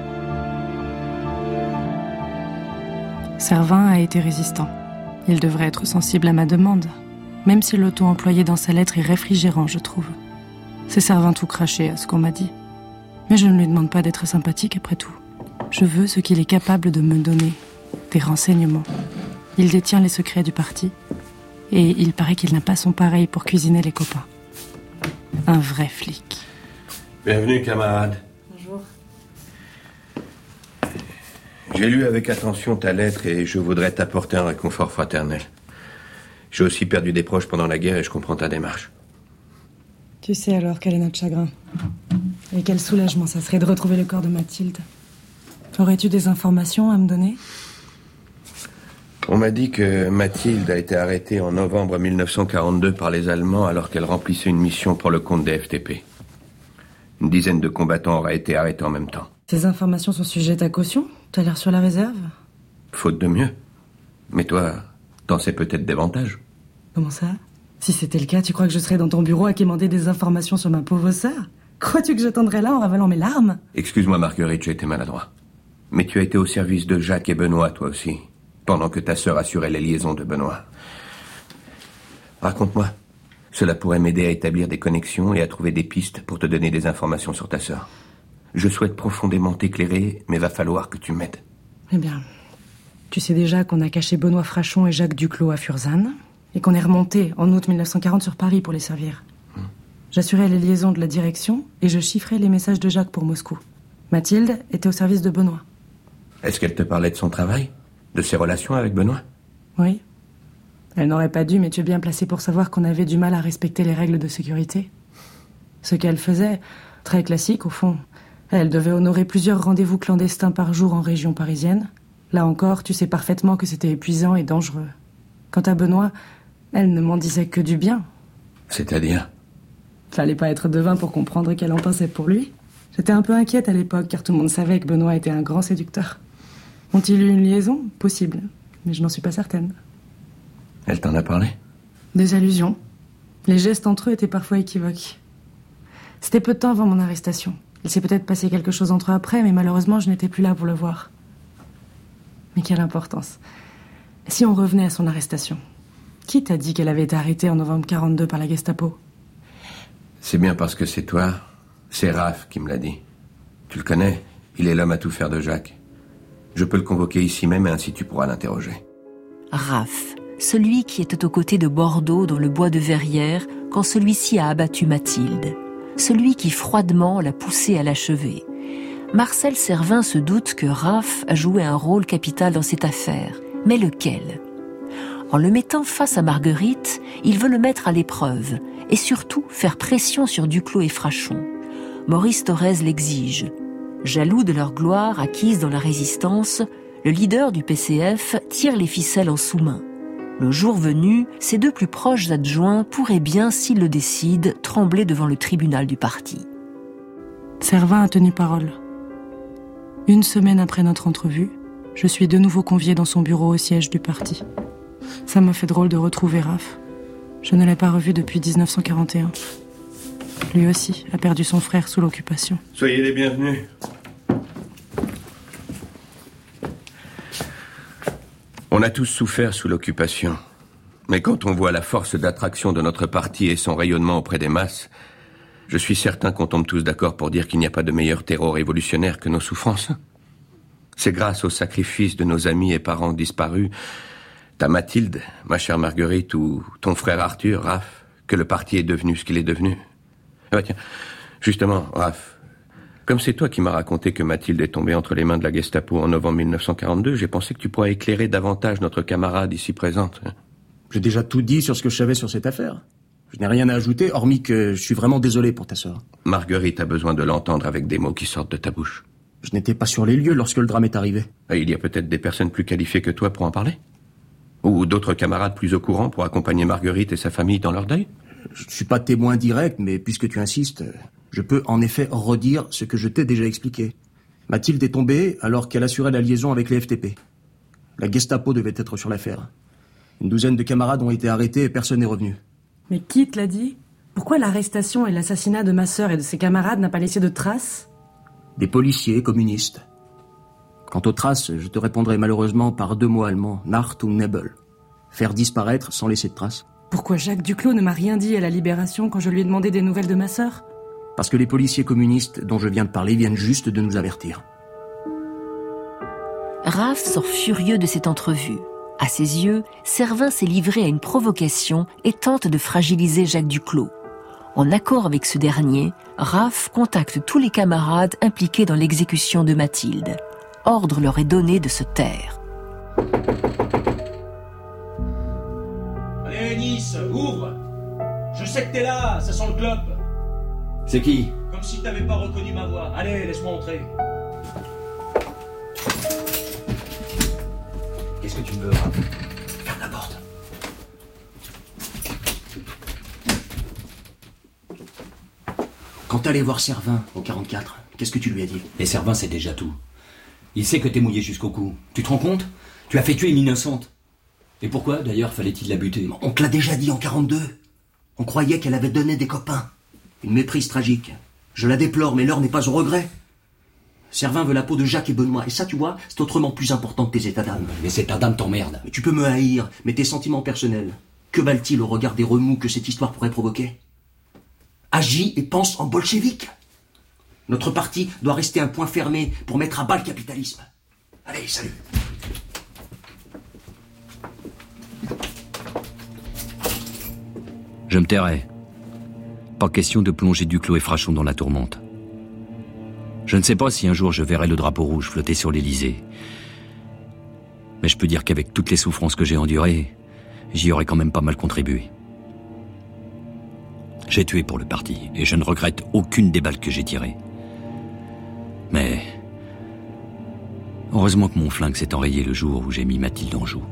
Servin a été résistant. Il devrait être sensible à ma demande, même si le ton employé dans sa lettre est réfrigérant, je trouve. C'est Servin tout craché à ce qu'on m'a dit. Mais je ne lui demande pas d'être sympathique après tout. Je veux ce qu'il est capable de me donner, des renseignements. Il détient les secrets du parti. Et il paraît qu'il n'a pas son pareil pour cuisiner les copains. Un vrai flic. Bienvenue, camarade. Bonjour. J'ai lu avec attention ta lettre et je voudrais t'apporter un réconfort fraternel. J'ai aussi perdu des proches pendant la guerre et je comprends ta démarche. Tu sais alors quel est notre chagrin. Et quel soulagement ça serait de retrouver le corps de Mathilde. Aurais-tu des informations à me donner ? On m'a dit que Mathilde a été arrêtée en novembre 1942 par les Allemands alors qu'elle remplissait une mission pour le compte des FTP. Une dizaine de combattants auraient été arrêtés en même temps. Ces informations sont sujettes à caution ? T'as l'air sur la réserve ? Faute de mieux. Mais toi, t'en sais peut-être davantage. Comment ça ? Si c'était le cas, tu crois que je serais dans ton bureau à quémander des informations sur ma pauvre sœur ? Crois-tu que j'attendrais là en ravalant mes larmes ? Excuse-moi Marguerite, j'ai été maladroit. Mais tu as été au service de Jacques et Benoît, toi aussi. Pendant que ta sœur assurait les liaisons de Benoît. Raconte-moi. Cela pourrait m'aider à établir des connexions et à trouver des pistes pour te donner des informations sur ta sœur. Je souhaite profondément t'éclairer, mais va falloir que tu m'aides. Eh bien, tu sais déjà qu'on a caché Benoît Frachon et Jacques Duclos à Furzanne, et qu'on est remonté en août 1940 sur Paris pour les servir. J'assurais les liaisons de la direction et je chiffrais les messages de Jacques pour Moscou. Mathilde était au service de Benoît. Est-ce qu'elle te parlait de son travail? De ses relations avec Benoît? Oui. Elle n'aurait pas dû, mais tu es bien placé pour savoir qu'on avait du mal à respecter les règles de sécurité. Ce qu'elle faisait, très classique au fond. Elle devait honorer plusieurs rendez-vous clandestins par jour en région parisienne. Là encore, tu sais parfaitement que c'était épuisant et dangereux. Quant à Benoît, elle ne m'en disait que du bien. C'est-à-dire? Fallait pas être devin pour comprendre qu'elle en pensait pour lui. J'étais un peu inquiète à l'époque, car tout le monde savait que Benoît était un grand séducteur. Ont-ils eu une liaison? Possible. Mais je n'en suis pas certaine. Elle t'en a parlé? Des allusions. Les gestes entre eux étaient parfois équivoques. C'était peu de temps avant mon arrestation. Il s'est peut-être passé quelque chose entre eux après, mais malheureusement, je n'étais plus là pour le voir. Mais quelle importance. Si on revenait à son arrestation, qui t'a dit qu'elle avait été arrêtée en novembre 42 par la Gestapo? C'est bien parce que c'est toi, c'est Raph qui me l'a dit. Tu le connais, il est l'homme à tout faire de Jacques. Je peux le convoquer ici même et ainsi tu pourras l'interroger. Raph, celui qui était aux côtés de Bordeaux dans le bois de Verrières quand celui-ci a abattu Mathilde. Celui qui froidement l'a poussé à l'achever. Marcel Servin se doute que Raph a joué un rôle capital dans cette affaire. Mais lequel? En le mettant face à Marguerite, il veut le mettre à l'épreuve et surtout faire pression sur Duclos et Frachon. Maurice Thorez l'exige. Jaloux de leur gloire acquise dans la résistance, le leader du PCF tire les ficelles en sous-main. Le jour venu, ses deux plus proches adjoints pourraient bien, s'ils le décident, trembler devant le tribunal du parti. Servin a tenu parole. Une semaine après notre entrevue, je suis de nouveau conviée dans son bureau au siège du parti. Ça me fait drôle de retrouver Raph. Je ne l'ai pas revu depuis 1941. Lui aussi a perdu son frère sous l'occupation. Soyez les bienvenus. On a tous souffert sous l'occupation. Mais quand on voit la force d'attraction de notre parti et son rayonnement auprès des masses, je suis certain qu'on tombe tous d'accord pour dire qu'il n'y a pas de meilleur terreau révolutionnaire que nos souffrances. C'est grâce au sacrifice de nos amis et parents disparus, ta Mathilde, ma chère Marguerite, ou ton frère Arthur, Raph, que le parti est devenu ce qu'il est devenu. Ah bah tiens, justement, Raph, comme c'est toi qui m'as raconté que Mathilde est tombée entre les mains de la Gestapo en novembre 1942, j'ai pensé que tu pourrais éclairer davantage notre camarade ici présente. J'ai déjà tout dit sur ce que je savais sur cette affaire. Je n'ai rien à ajouter, hormis que je suis vraiment désolé pour ta sœur. Marguerite a besoin de l'entendre avec des mots qui sortent de ta bouche. Je n'étais pas sur les lieux lorsque le drame est arrivé. Et il y a peut-être des personnes plus qualifiées que toi pour en parler? Ou d'autres camarades plus au courant pour accompagner Marguerite et sa famille dans leur deuil? Je ne suis pas témoin direct, mais puisque tu insistes, je peux en effet redire ce que je t'ai déjà expliqué. Mathilde est tombée alors qu'elle assurait la liaison avec les FTP. La Gestapo devait être sur l'affaire. Une douzaine de camarades ont été arrêtés et personne n'est revenu. Mais qui te l'a dit? Pourquoi l'arrestation et l'assassinat de ma sœur et de ses camarades n'a pas laissé de traces? Des policiers communistes. Quant aux traces, je te répondrai malheureusement par deux mots allemands, Nacht und Nebel. Faire disparaître sans laisser de traces. Pourquoi Jacques Duclos ne m'a rien dit à la Libération quand je lui ai demandé des nouvelles de ma sœur? Parce que les policiers communistes dont je viens de parler viennent juste de nous avertir. Raph sort furieux de cette entrevue. À ses yeux, Servin s'est livré à une provocation et tente de fragiliser Jacques Duclos. En accord avec ce dernier, Raph contacte tous les camarades impliqués dans l'exécution de Mathilde. Ordre leur est donné de se taire. Allez, Nice, ouvre! Je sais que t'es là, ça sent le clope. C'est qui? Comme si t'avais pas reconnu ma voix. Allez, laisse-moi entrer. Qu'est-ce que tu me veux, Raph? Ferme la porte. Quand t'es allé voir Servin au 44, qu'est-ce que tu lui as dit? Et Servin sait déjà tout. Il sait que t'es mouillé jusqu'au cou. Tu te rends compte? Tu as fait tuer une innocente. Et pourquoi, d'ailleurs, fallait-il la buter? On te l'a déjà dit en 42. On croyait qu'elle avait donné des copains. Une méprise tragique. Je la déplore, mais l'heure n'est pas au regret. Servin veut la peau de Jacques et Benoît. Et ça, tu vois, c'est autrement plus important que tes états d'âme. Les états d'âme t'emmerdent. Mais tu peux me haïr, mais tes sentiments personnels, Que valent-ils au regard des remous que cette histoire pourrait provoquer? Agis et pense en bolchevique. Notre parti doit rester un point fermé pour mettre à bas le capitalisme. Allez, salut. Je me tairai. Pas question de plonger Duclos et Frachon dans la tourmente. Je ne sais pas si un jour je verrai le drapeau rouge flotter sur l'Élysée. Mais je peux dire qu'avec toutes les souffrances que j'ai endurées, j'y aurais quand même pas mal contribué. J'ai tué pour le parti, et je ne regrette aucune des balles que j'ai tirées. Mais heureusement que mon flingue s'est enrayé le jour où j'ai mis Mathilde en joue.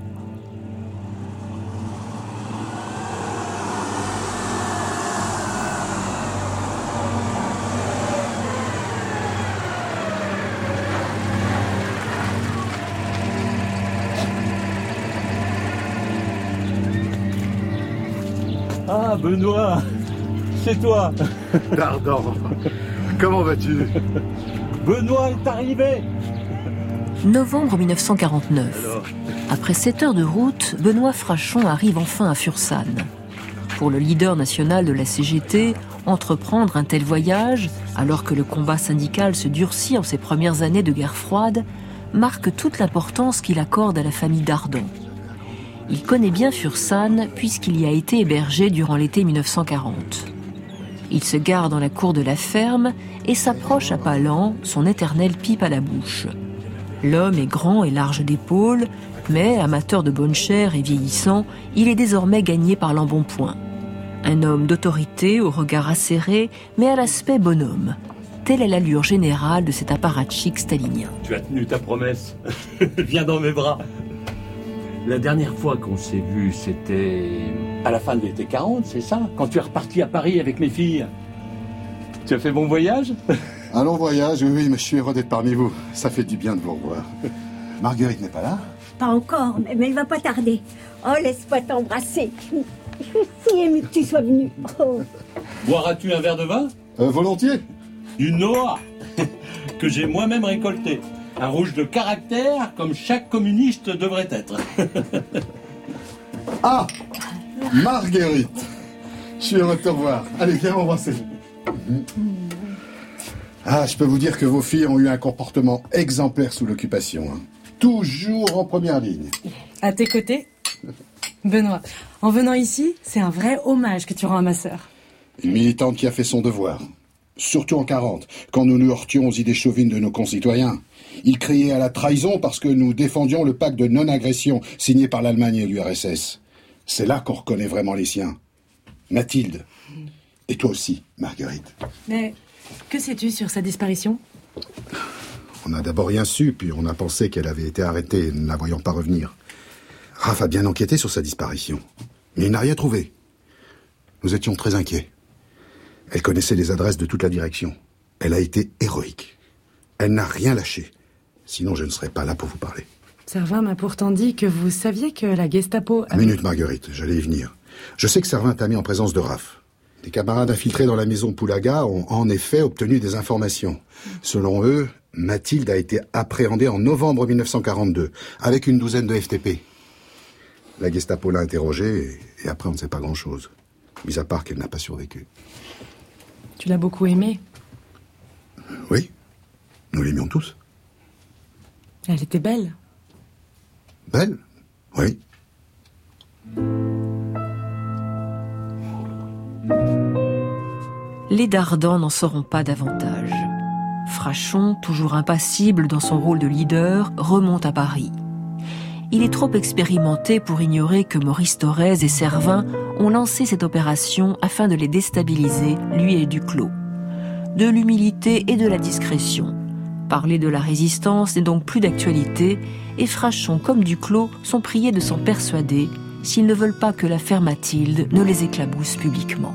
Ah, Benoît, c'est toi. Dardan, comment vas-tu? Benoît est arrivé. Novembre 1949. Après 7 heures de route, Benoît Frachon arrive enfin à Fursanne. Pour le leader national de la CGT, entreprendre un tel voyage, alors que le combat syndical se durcit en ses premières années de guerre froide, marque toute l'importance qu'il accorde à la famille Dardan. Il connaît bien Fursanne puisqu'il y a été hébergé durant l'été 1940. Il se gare dans la cour de la ferme et s'approche à pas lents, son éternelle pipe à la bouche. L'homme est grand et large d'épaules, mais amateur de bonne chair et vieillissant, il est désormais gagné par l'embonpoint. Un homme d'autorité, au regard acéré, mais à l'aspect bonhomme. Telle est l'allure générale de cet apparatchik stalinien. Tu as tenu ta promesse. Viens dans mes bras. La dernière fois qu'on s'est vu, c'était à la fin de l'été 40, c'est ça? Quand tu es reparti à Paris avec mes filles. Tu as fait bon voyage? Un long voyage, oui, mais je suis heureux d'être parmi vous. Ça fait du bien de vous revoir. Marguerite n'est pas là? Pas encore, mais elle va pas tarder. Oh, laisse-moi t'embrasser. Je suis si émue que tu sois venu. Oh. Boiras-tu un verre de vin? Volontiers. Du Noah, que j'ai moi-même récolté. Un rouge de caractère, comme chaque communiste devrait être. Ah, Marguerite. Je suis heureux de te revoir. Allez, viens m'embrasser. Ah, je peux vous dire que vos filles ont eu un comportement exemplaire sous l'occupation. Hein. Toujours en première ligne. À tes côtés, Benoît, en venant ici, c'est un vrai hommage que tu rends à ma sœur. Une militante qui a fait son devoir. Surtout en 40, quand nous nous heurtions aux idées chauvines de nos concitoyens. Ils criaient à la trahison parce que nous défendions le pacte de non-agression signé par l'Allemagne et l'URSS. C'est là qu'on reconnaît vraiment les siens. Mathilde. Et toi aussi, Marguerite. Mais que sais-tu sur sa disparition? On n'a d'abord rien su, puis on a pensé qu'elle avait été arrêtée, ne la voyant pas revenir. Raph a bien enquêté sur sa disparition, mais il n'a rien trouvé. Nous étions très inquiets. Elle connaissait les adresses de toute la direction. Elle a été héroïque. Elle n'a rien lâché. Sinon, je ne serais pas là pour vous parler. Servin m'a pourtant dit que vous saviez que la Gestapo... Une minute, Marguerite, j'allais y venir. Je sais que Servin t'a mis en présence de Raph. Des camarades infiltrés dans la maison Poulaga ont en effet obtenu des informations. Selon eux, Mathilde a été appréhendée en novembre 1942, avec une douzaine de FTP. La Gestapo l'a interrogée, et après on ne sait pas grand-chose. Mis à part qu'elle n'a pas survécu. Tu l'as beaucoup aimée? Oui, nous l'aimions tous. Elle était belle. Belle? Oui. Les Dardan n'en sauront pas davantage. Frachon, toujours impassible dans son rôle de leader, remonte à Paris. Il est trop expérimenté pour ignorer que Maurice Thorez et Servin ont lancé cette opération afin de les déstabiliser, lui et Duclos. De l'humilité et de la discrétion. Parler de la résistance n'est donc plus d'actualité, et Frachon comme Duclos sont priés de s'en persuader s'ils ne veulent pas que l'affaire Mathilde ne les éclabousse publiquement.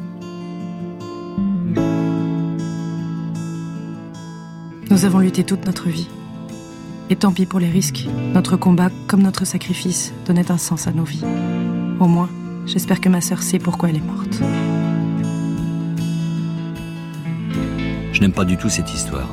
Nous avons lutté toute notre vie. Et tant pis pour les risques. Notre combat, comme notre sacrifice, donnait un sens à nos vies. Au moins, j'espère que ma sœur sait pourquoi elle est morte. Je n'aime pas du tout cette histoire.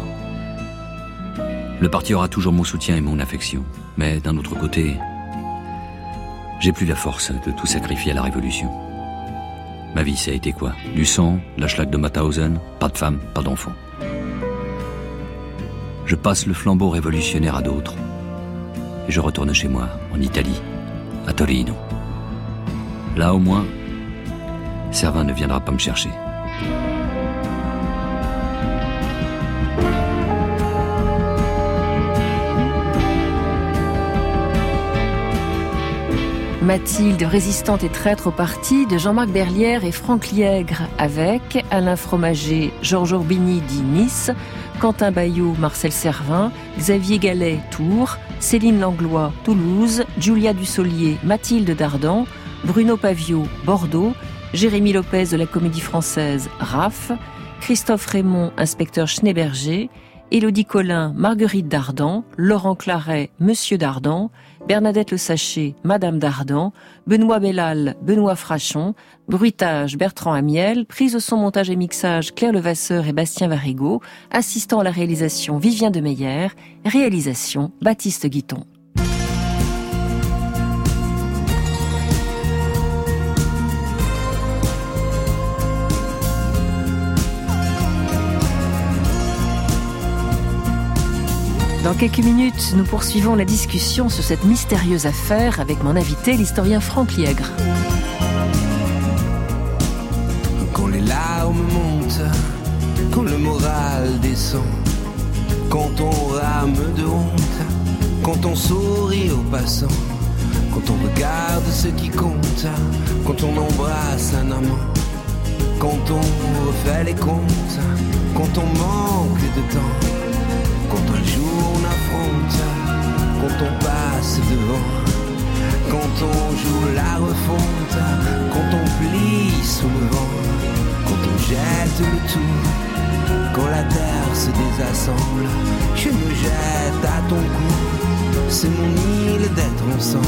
Le parti aura toujours mon soutien et mon affection. Mais d'un autre côté, J'ai plus la force de tout sacrifier à la Révolution. Ma vie, ça a été quoi? Du sang, la schlag de Mauthausen, pas de femme, pas d'enfant. Je passe le flambeau révolutionnaire à d'autres. Et je retourne chez moi, en Italie, à Torino. Là, au moins, Servin ne viendra pas me chercher. Mathilde, résistante et traître au parti, de Jean-Marc Berlière et Franck Liègre, avec Alain Fromager, Georges Orbigny dit Nice, Quentin Baillot, Marcel Servin, Xavier Gallet, Tours, Céline Langlois, Toulouse, Julia Dussolier, Mathilde Dardan, Bruno Pavio, Bordeaux, Jérémy Lopez de la Comédie Française, RAF, Christophe Raymond, inspecteur Schneeberger, Élodie Collin, Marguerite Dardan, Laurent Claret, Monsieur Dardan, Bernadette Le Sachet, Madame Dardan, Benoît Bellal, Benoît Frachon, bruitage Bertrand Amiel, prise au son, montage et mixage Claire Levasseur et Bastien Varigo, assistant à la réalisation Vivien de Meyer, réalisation Baptiste Guiton. Dans quelques minutes, nous poursuivons la discussion sur cette mystérieuse affaire avec mon invité, l'historien Franck Liègre. Quand les larmes montent, quand le moral descend, quand on rame de honte, quand on sourit aux passants, quand on regarde ce qui compte, quand on embrasse un amant, quand on refait les comptes, quand on manque de temps, quand un jour on affronte, quand on passe devant, quand on joue la refonte, quand on plie sous le vent, quand on jette le tout, quand la terre se désassemble, je me jette à ton cou, c'est mon île d'être ensemble.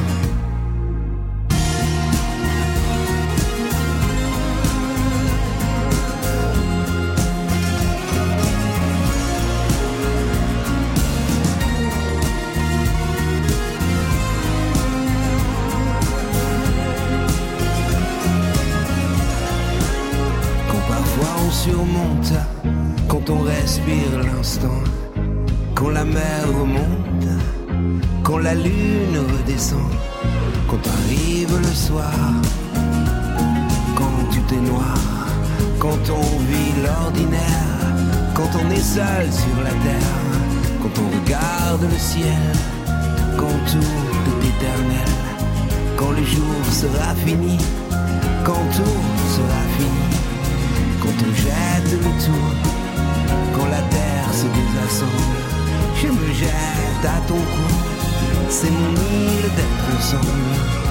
Quand on respire l'instant, quand la mer remonte, quand la lune redescend, quand arrive le soir, quand tout est noir, quand on vit l'ordinaire, quand on est seul sur la terre, quand on regarde le ciel, quand tout est éternel, quand le jour sera fini, quand tout sera fini. Quand on jette le tout, quand la terre se désassemble, je me jette à ton cou, c'est mon île d'être ensemble.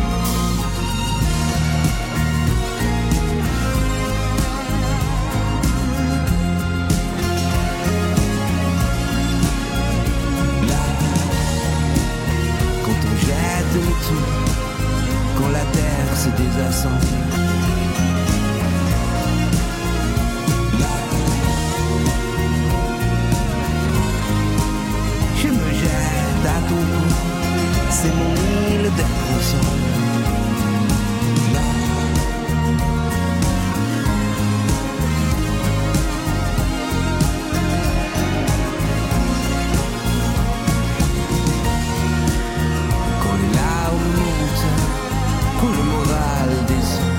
Là, quand on jette le tout, quand la terre se désassemble, c'est mon île d'être ensemble. Là. Quand les larmes montent, quand le moral descend,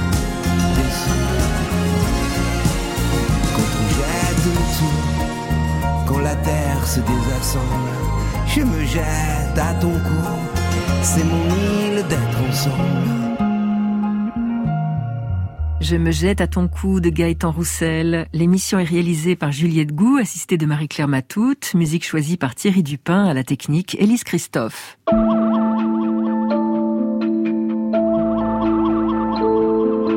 quand on jette le tout, quand la terre se désassemble, je me jette à ton cou, c'est mon île d'être ensemble. Je me jette à ton cou de Gaëtan Roussel. L'émission est réalisée par Juliette Gou, assistée de Marie-Claire Matoute. Musique choisie par Thierry Dupin, à la technique Élise Christophe.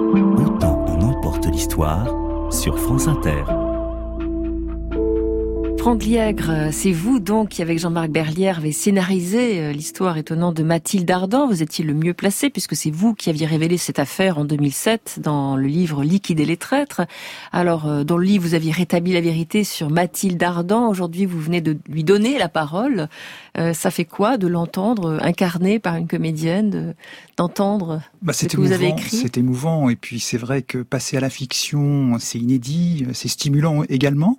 Autant on emporte l'histoire sur France Inter. Franck Liègre, c'est vous donc qui, avec Jean-Marc Berlière, avez scénarisé l'histoire étonnante de Mathilde Ardan. Vous étiez le mieux placé puisque c'est vous qui aviez révélé cette affaire en 2007 dans le livre Liquider les traîtres. Alors, dans le livre, vous aviez rétabli la vérité sur Mathilde Ardan. Aujourd'hui, vous venez de lui donner la parole. Ça fait quoi de l'entendre incarné par une comédienne, d'entendre ce que vous avez écrit ? C'est émouvant. Et puis, c'est vrai que passer à la fiction, c'est inédit, c'est stimulant également.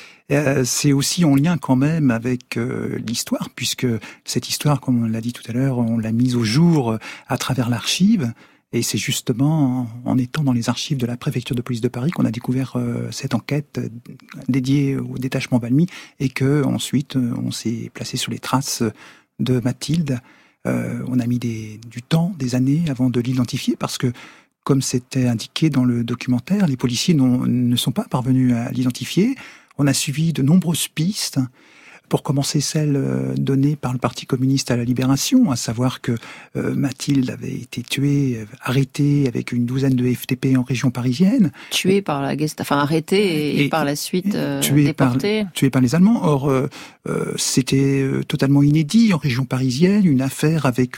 C'est aussi en lien quand même avec l'histoire, puisque cette histoire, comme on l'a dit tout à l'heure, on l'a mise au jour à travers l'archive. Et c'est justement en étant dans les archives de la préfecture de police de Paris qu'on a découvert cette enquête dédiée au détachement Valmy, et que ensuite on s'est placé sur les traces de Mathilde. On a mis du temps, des années avant de l'identifier, parce que comme c'était indiqué dans le documentaire, les policiers ne sont pas parvenus à l'identifier. On a suivi de nombreuses pistes, pour commencer celle donnée par le Parti communiste à la Libération, à savoir que Mathilde avait été tuée, arrêtée avec une douzaine de FTP en région parisienne. Tuée par la Gestapo, enfin arrêtée et par la suite déportée. Tuée par les Allemands. Or, c'était totalement inédit en région parisienne, une affaire avec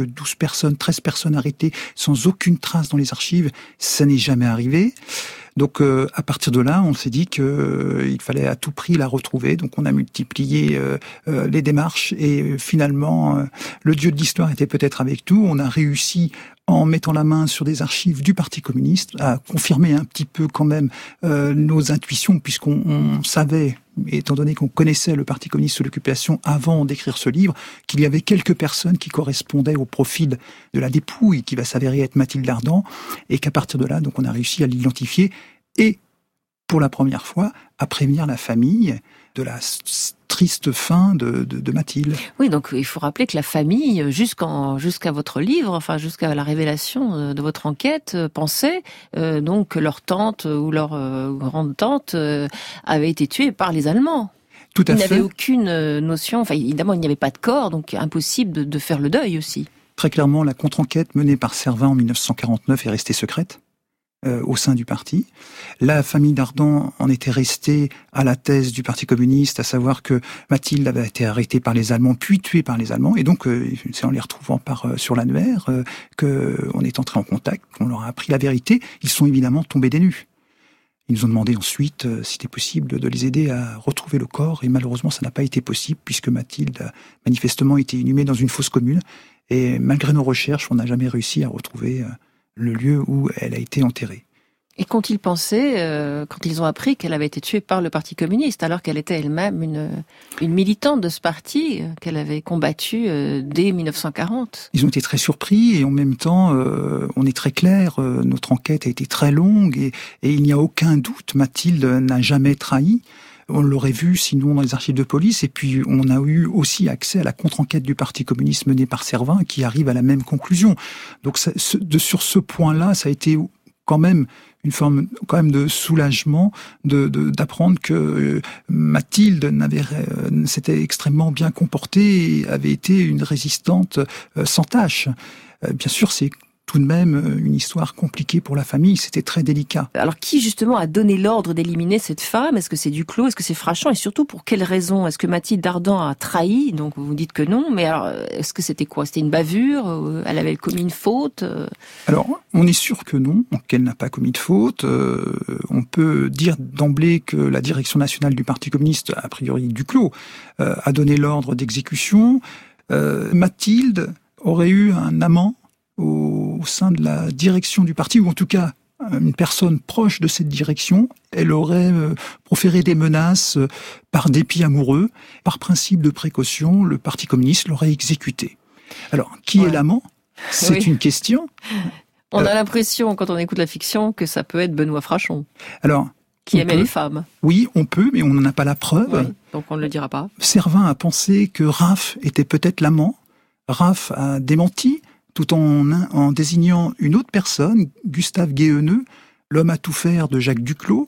13 personnes arrêtées sans aucune trace dans les archives. Ça n'est jamais arrivé. Donc à partir de là, on s'est dit qu'il fallait à tout prix la retrouver. Donc on a multiplié les démarches et finalement le dieu de l'histoire était peut-être avec nous. On a réussi, en mettant la main sur des archives du Parti communiste, à confirmer un petit peu quand même nos intuitions, puisqu'on savait, étant donné qu'on connaissait le Parti communiste sous l'occupation avant d'écrire ce livre, qu'il y avait quelques personnes qui correspondaient au profil de la dépouille qui va s'avérer être Mathilde Ardan, et qu'à partir de là, donc, on a réussi à l'identifier et, pour la première fois, à prévenir la famille de la triste fin de Mathilde. Oui, donc il faut rappeler que la famille, jusqu'à votre livre, enfin jusqu'à la révélation de votre enquête, pensait donc que leur tante ou leur grande-tante avait été tuée par les Allemands. Tout à fait. Ils n'avaient aucune notion, enfin évidemment il n'y avait pas de corps, donc impossible de faire le deuil aussi. Très clairement, la contre-enquête menée par Servin en 1949 est restée secrète. Au sein du parti. La famille Dardan en était restée à la thèse du Parti communiste, à savoir que Mathilde avait été arrêtée par les Allemands, puis tuée par les Allemands, et donc c'est en les retrouvant sur l'annuaire qu'on est entré en contact, qu'on leur a appris la vérité. Ils sont évidemment tombés des nues. Ils nous ont demandé ensuite si c'était possible de les aider à retrouver le corps, et malheureusement ça n'a pas été possible, puisque Mathilde a manifestement été inhumée dans une fosse commune, et malgré nos recherches, on n'a jamais réussi à retrouver le lieu où elle a été enterrée. Et qu'ont-ils pensé quand ils ont appris qu'elle avait été tuée par le Parti communiste, alors qu'elle était elle-même une militante de ce parti qu'elle avait combattu dès 1940 ? Ils ont été très surpris, et en même temps, on est très clair, notre enquête a été très longue, et il n'y a aucun doute, Mathilde n'a jamais trahi. On l'aurait vu sinon dans les archives de police, et puis on a eu aussi accès à la contre-enquête du Parti communiste menée par Servin, qui arrive à la même conclusion. Donc sur ce point-là, ça a été quand même une forme de soulagement d'apprendre que Mathilde s'était extrêmement bien comportée et avait été une résistante sans tâche. Bien sûr, c'est tout de même une histoire compliquée pour la famille, c'était très délicat. Alors qui justement a donné l'ordre d'éliminer cette femme ? Est-ce que c'est Duclos ? Est-ce que c'est Frachon ? Et surtout pour quelles raisons ? Est-ce que Mathilde Ardan a trahi ? Donc vous dites que non, mais alors est-ce que c'était quoi ? C'était une bavure ? Elle avait commis une faute ? Alors on est sûr que non, qu'elle n'a pas commis de faute. On peut dire d'emblée que la direction nationale du Parti communiste, a priori Duclos, a donné l'ordre d'exécution. Mathilde aurait eu un amant au sein de la direction du parti, ou en tout cas une personne proche de cette direction. Elle aurait proféré des menaces par dépit amoureux. Par principe de précaution, le Parti communiste l'aurait exécuté. Alors, qui est l'amant ? C'est une question. On a l'impression, quand on écoute la fiction, que ça peut être Benoît Frachon. Alors, qui aimait les femmes. Oui, on peut, mais on n'en a pas la preuve. Oui, donc on ne le dira pas. Servin a pensé que Raph était peut-être l'amant. Raph a démenti, tout en désignant une autre personne, Gustave Guéheneux, l'homme à tout faire de Jacques Duclos.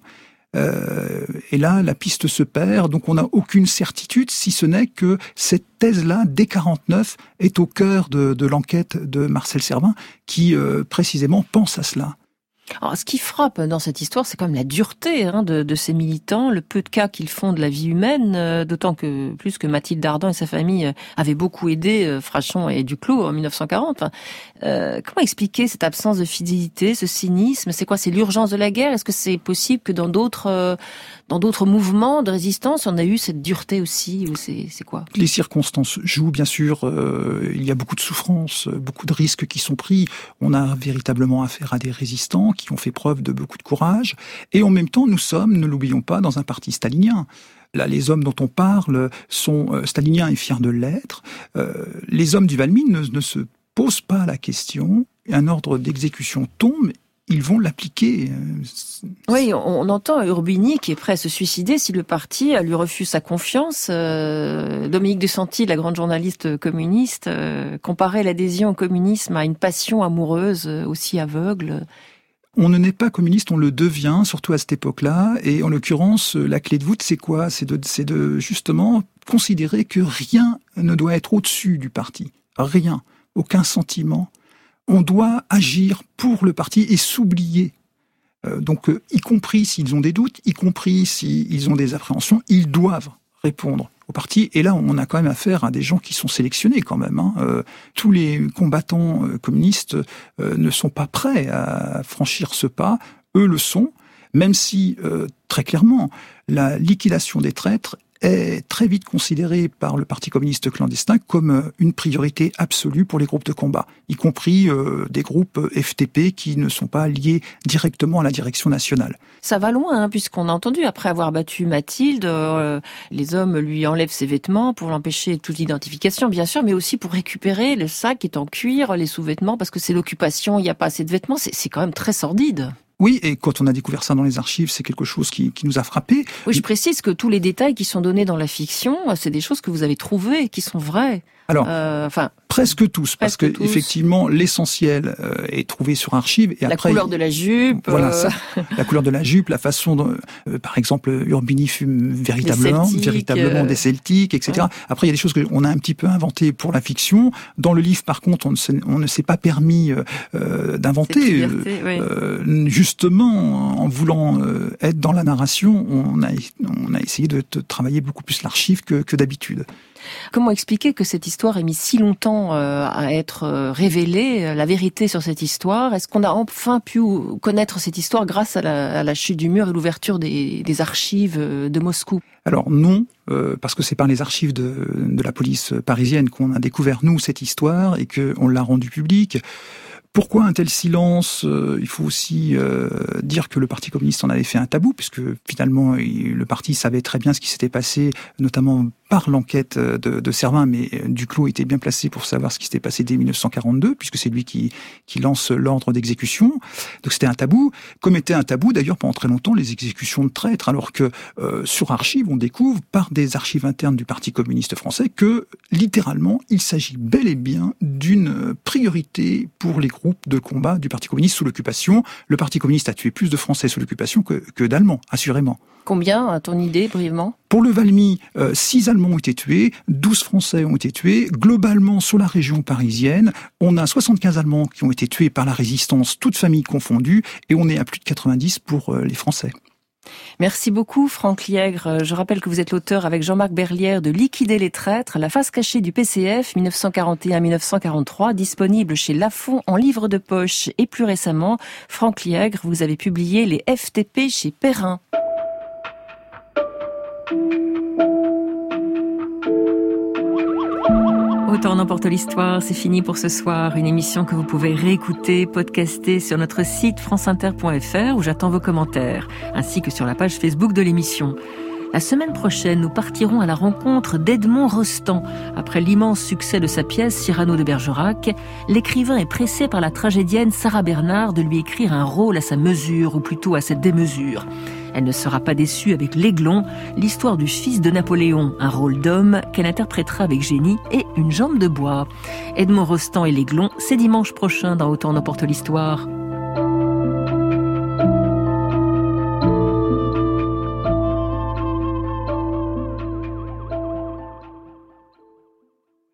Et là, la piste se perd, donc on n'a aucune certitude, si ce n'est que cette thèse-là, dès 49, est au cœur de l'enquête de Marcel Servin, qui précisément pense à cela. Alors, ce qui frappe dans cette histoire, c'est quand même la dureté de ces militants, le peu de cas qu'ils font de la vie humaine, d'autant que plus que Mathilde Dardan et sa famille avaient beaucoup aidé Frachon et Duclos en 1940. Comment expliquer cette absence de fidélité, ce cynisme? C'est quoi? C'est l'urgence de la guerre? Est-ce que c'est possible que dans d'autres mouvements de résistance, on a eu cette dureté aussi? Ou c'est quoi? Les circonstances jouent, bien sûr. Il y a beaucoup de souffrances, beaucoup de risques qui sont pris. On a véritablement affaire à des résistants qui ont fait preuve de beaucoup de courage. Et en même temps, nous sommes, ne l'oublions pas, dans un parti stalinien. Là, les hommes dont on parle sont staliniens et fiers de l'être. Les hommes du Valmy ne se posent pas la question. Un ordre d'exécution tombe, ils vont l'appliquer. Oui, on entend Urbini qui est prêt à se suicider si le parti lui refuse sa confiance. Dominique de Santi, la grande journaliste communiste, comparait l'adhésion au communisme à une passion amoureuse aussi aveugle. On ne naît pas communiste, on le devient, surtout à cette époque-là. Et en l'occurrence, la clé de voûte, c'est quoi? C'est de justement considérer que rien ne doit être au-dessus du parti. Rien, aucun sentiment. On doit agir pour le parti et s'oublier. Donc, y compris s'ils ont des doutes, y compris s'ils ont des appréhensions, ils doivent répondre au parti. Et là, on a quand même affaire à des gens qui sont sélectionnés quand même. Tous les combattants communistes ne sont pas prêts à franchir ce pas. Eux le sont, même si, très clairement, la liquidation des traîtres est très vite considérée par le Parti communiste clandestin comme une priorité absolue pour les groupes de combat, y compris des groupes FTP qui ne sont pas liés directement à la direction nationale. Ça va loin, puisqu'on a entendu, après avoir battu Mathilde, les hommes lui enlèvent ses vêtements pour l'empêcher de toute identification, bien sûr, mais aussi pour récupérer le sac qui est en cuir, les sous-vêtements, parce que c'est l'occupation, il n'y a pas assez de vêtements, c'est quand même très sordide. Oui, et quand on a découvert ça dans les archives, c'est quelque chose qui nous a frappé. Oui, je précise que tous les détails qui sont donnés dans la fiction, c'est des choses que vous avez trouvées, qui sont vraies. Alors, presque tous, parce que effectivement, l'essentiel est trouvé sur archives. Et la après, couleur de la jupe. Voilà, ça, la couleur de la jupe, la façon dont, par exemple, Urbini fume véritablement des Celtiques, etc. Ouais. Après, il y a des choses qu'on a un petit peu inventées pour la fiction. Dans le livre, par contre, on ne s'est pas permis d'inventer. Justement, en voulant être dans la narration, on a essayé de travailler beaucoup plus l'archive que d'habitude. Comment expliquer que cette histoire ait mis si longtemps à être révélée, la vérité sur cette histoire? Est-ce qu'on a enfin pu connaître cette histoire grâce à la chute du mur et l'ouverture des archives de Moscou? Alors non, parce que c'est par les archives de la police parisienne qu'on a découvert, nous, cette histoire et qu'on l'a rendue publique. Pourquoi un tel silence? Il faut aussi dire que le Parti communiste en avait fait un tabou, puisque finalement le parti savait très bien ce qui s'était passé, notamment par l'enquête de Servin, mais Duclos était bien placé pour savoir ce qui s'était passé dès 1942, puisque c'est lui qui lance l'ordre d'exécution. Donc c'était un tabou, comme était un tabou d'ailleurs pendant très longtemps les exécutions de traîtres, alors que sur archives, on découvre par des archives internes du Parti communiste français que littéralement il s'agit bel et bien d'une priorité pour les groupes de combat du Parti communiste sous l'occupation. Le Parti communiste a tué plus de Français sous l'occupation que d'Allemands, assurément. Combien, à ton idée, brièvement? Pour le Valmy, 6 Allemands ont été tués, 12 Français ont été tués. Globalement, sur la région parisienne, on a 75 Allemands qui ont été tués par la résistance, toutes familles confondues, et on est à plus de 90 pour les Français. Merci beaucoup, Franck Liègre. Je rappelle que vous êtes l'auteur avec Jean-Marc Berlière de Liquider les traîtres, la face cachée du PCF 1941-1943, disponible chez Lafon en livre de poche. Et plus récemment, Franck Liègre, vous avez publié les FTP chez Perrin. Autant en emporte l'histoire, c'est fini pour ce soir. Une émission que vous pouvez réécouter, podcaster sur notre site franceinter.fr où j'attends vos commentaires, ainsi que sur la page Facebook de l'émission. La semaine prochaine, nous partirons à la rencontre d'Edmond Rostand. Après l'immense succès de sa pièce Cyrano de Bergerac, l'écrivain est pressé par la tragédienne Sarah Bernard de lui écrire un rôle à sa mesure, ou plutôt à sa démesure. Elle ne sera pas déçue avec l'Aiglon, l'histoire du fils de Napoléon, un rôle d'homme qu'elle interprétera avec génie et une jambe de bois. Edmond Rostand et l'Aiglon, c'est dimanche prochain dans Autant en emporte l'histoire.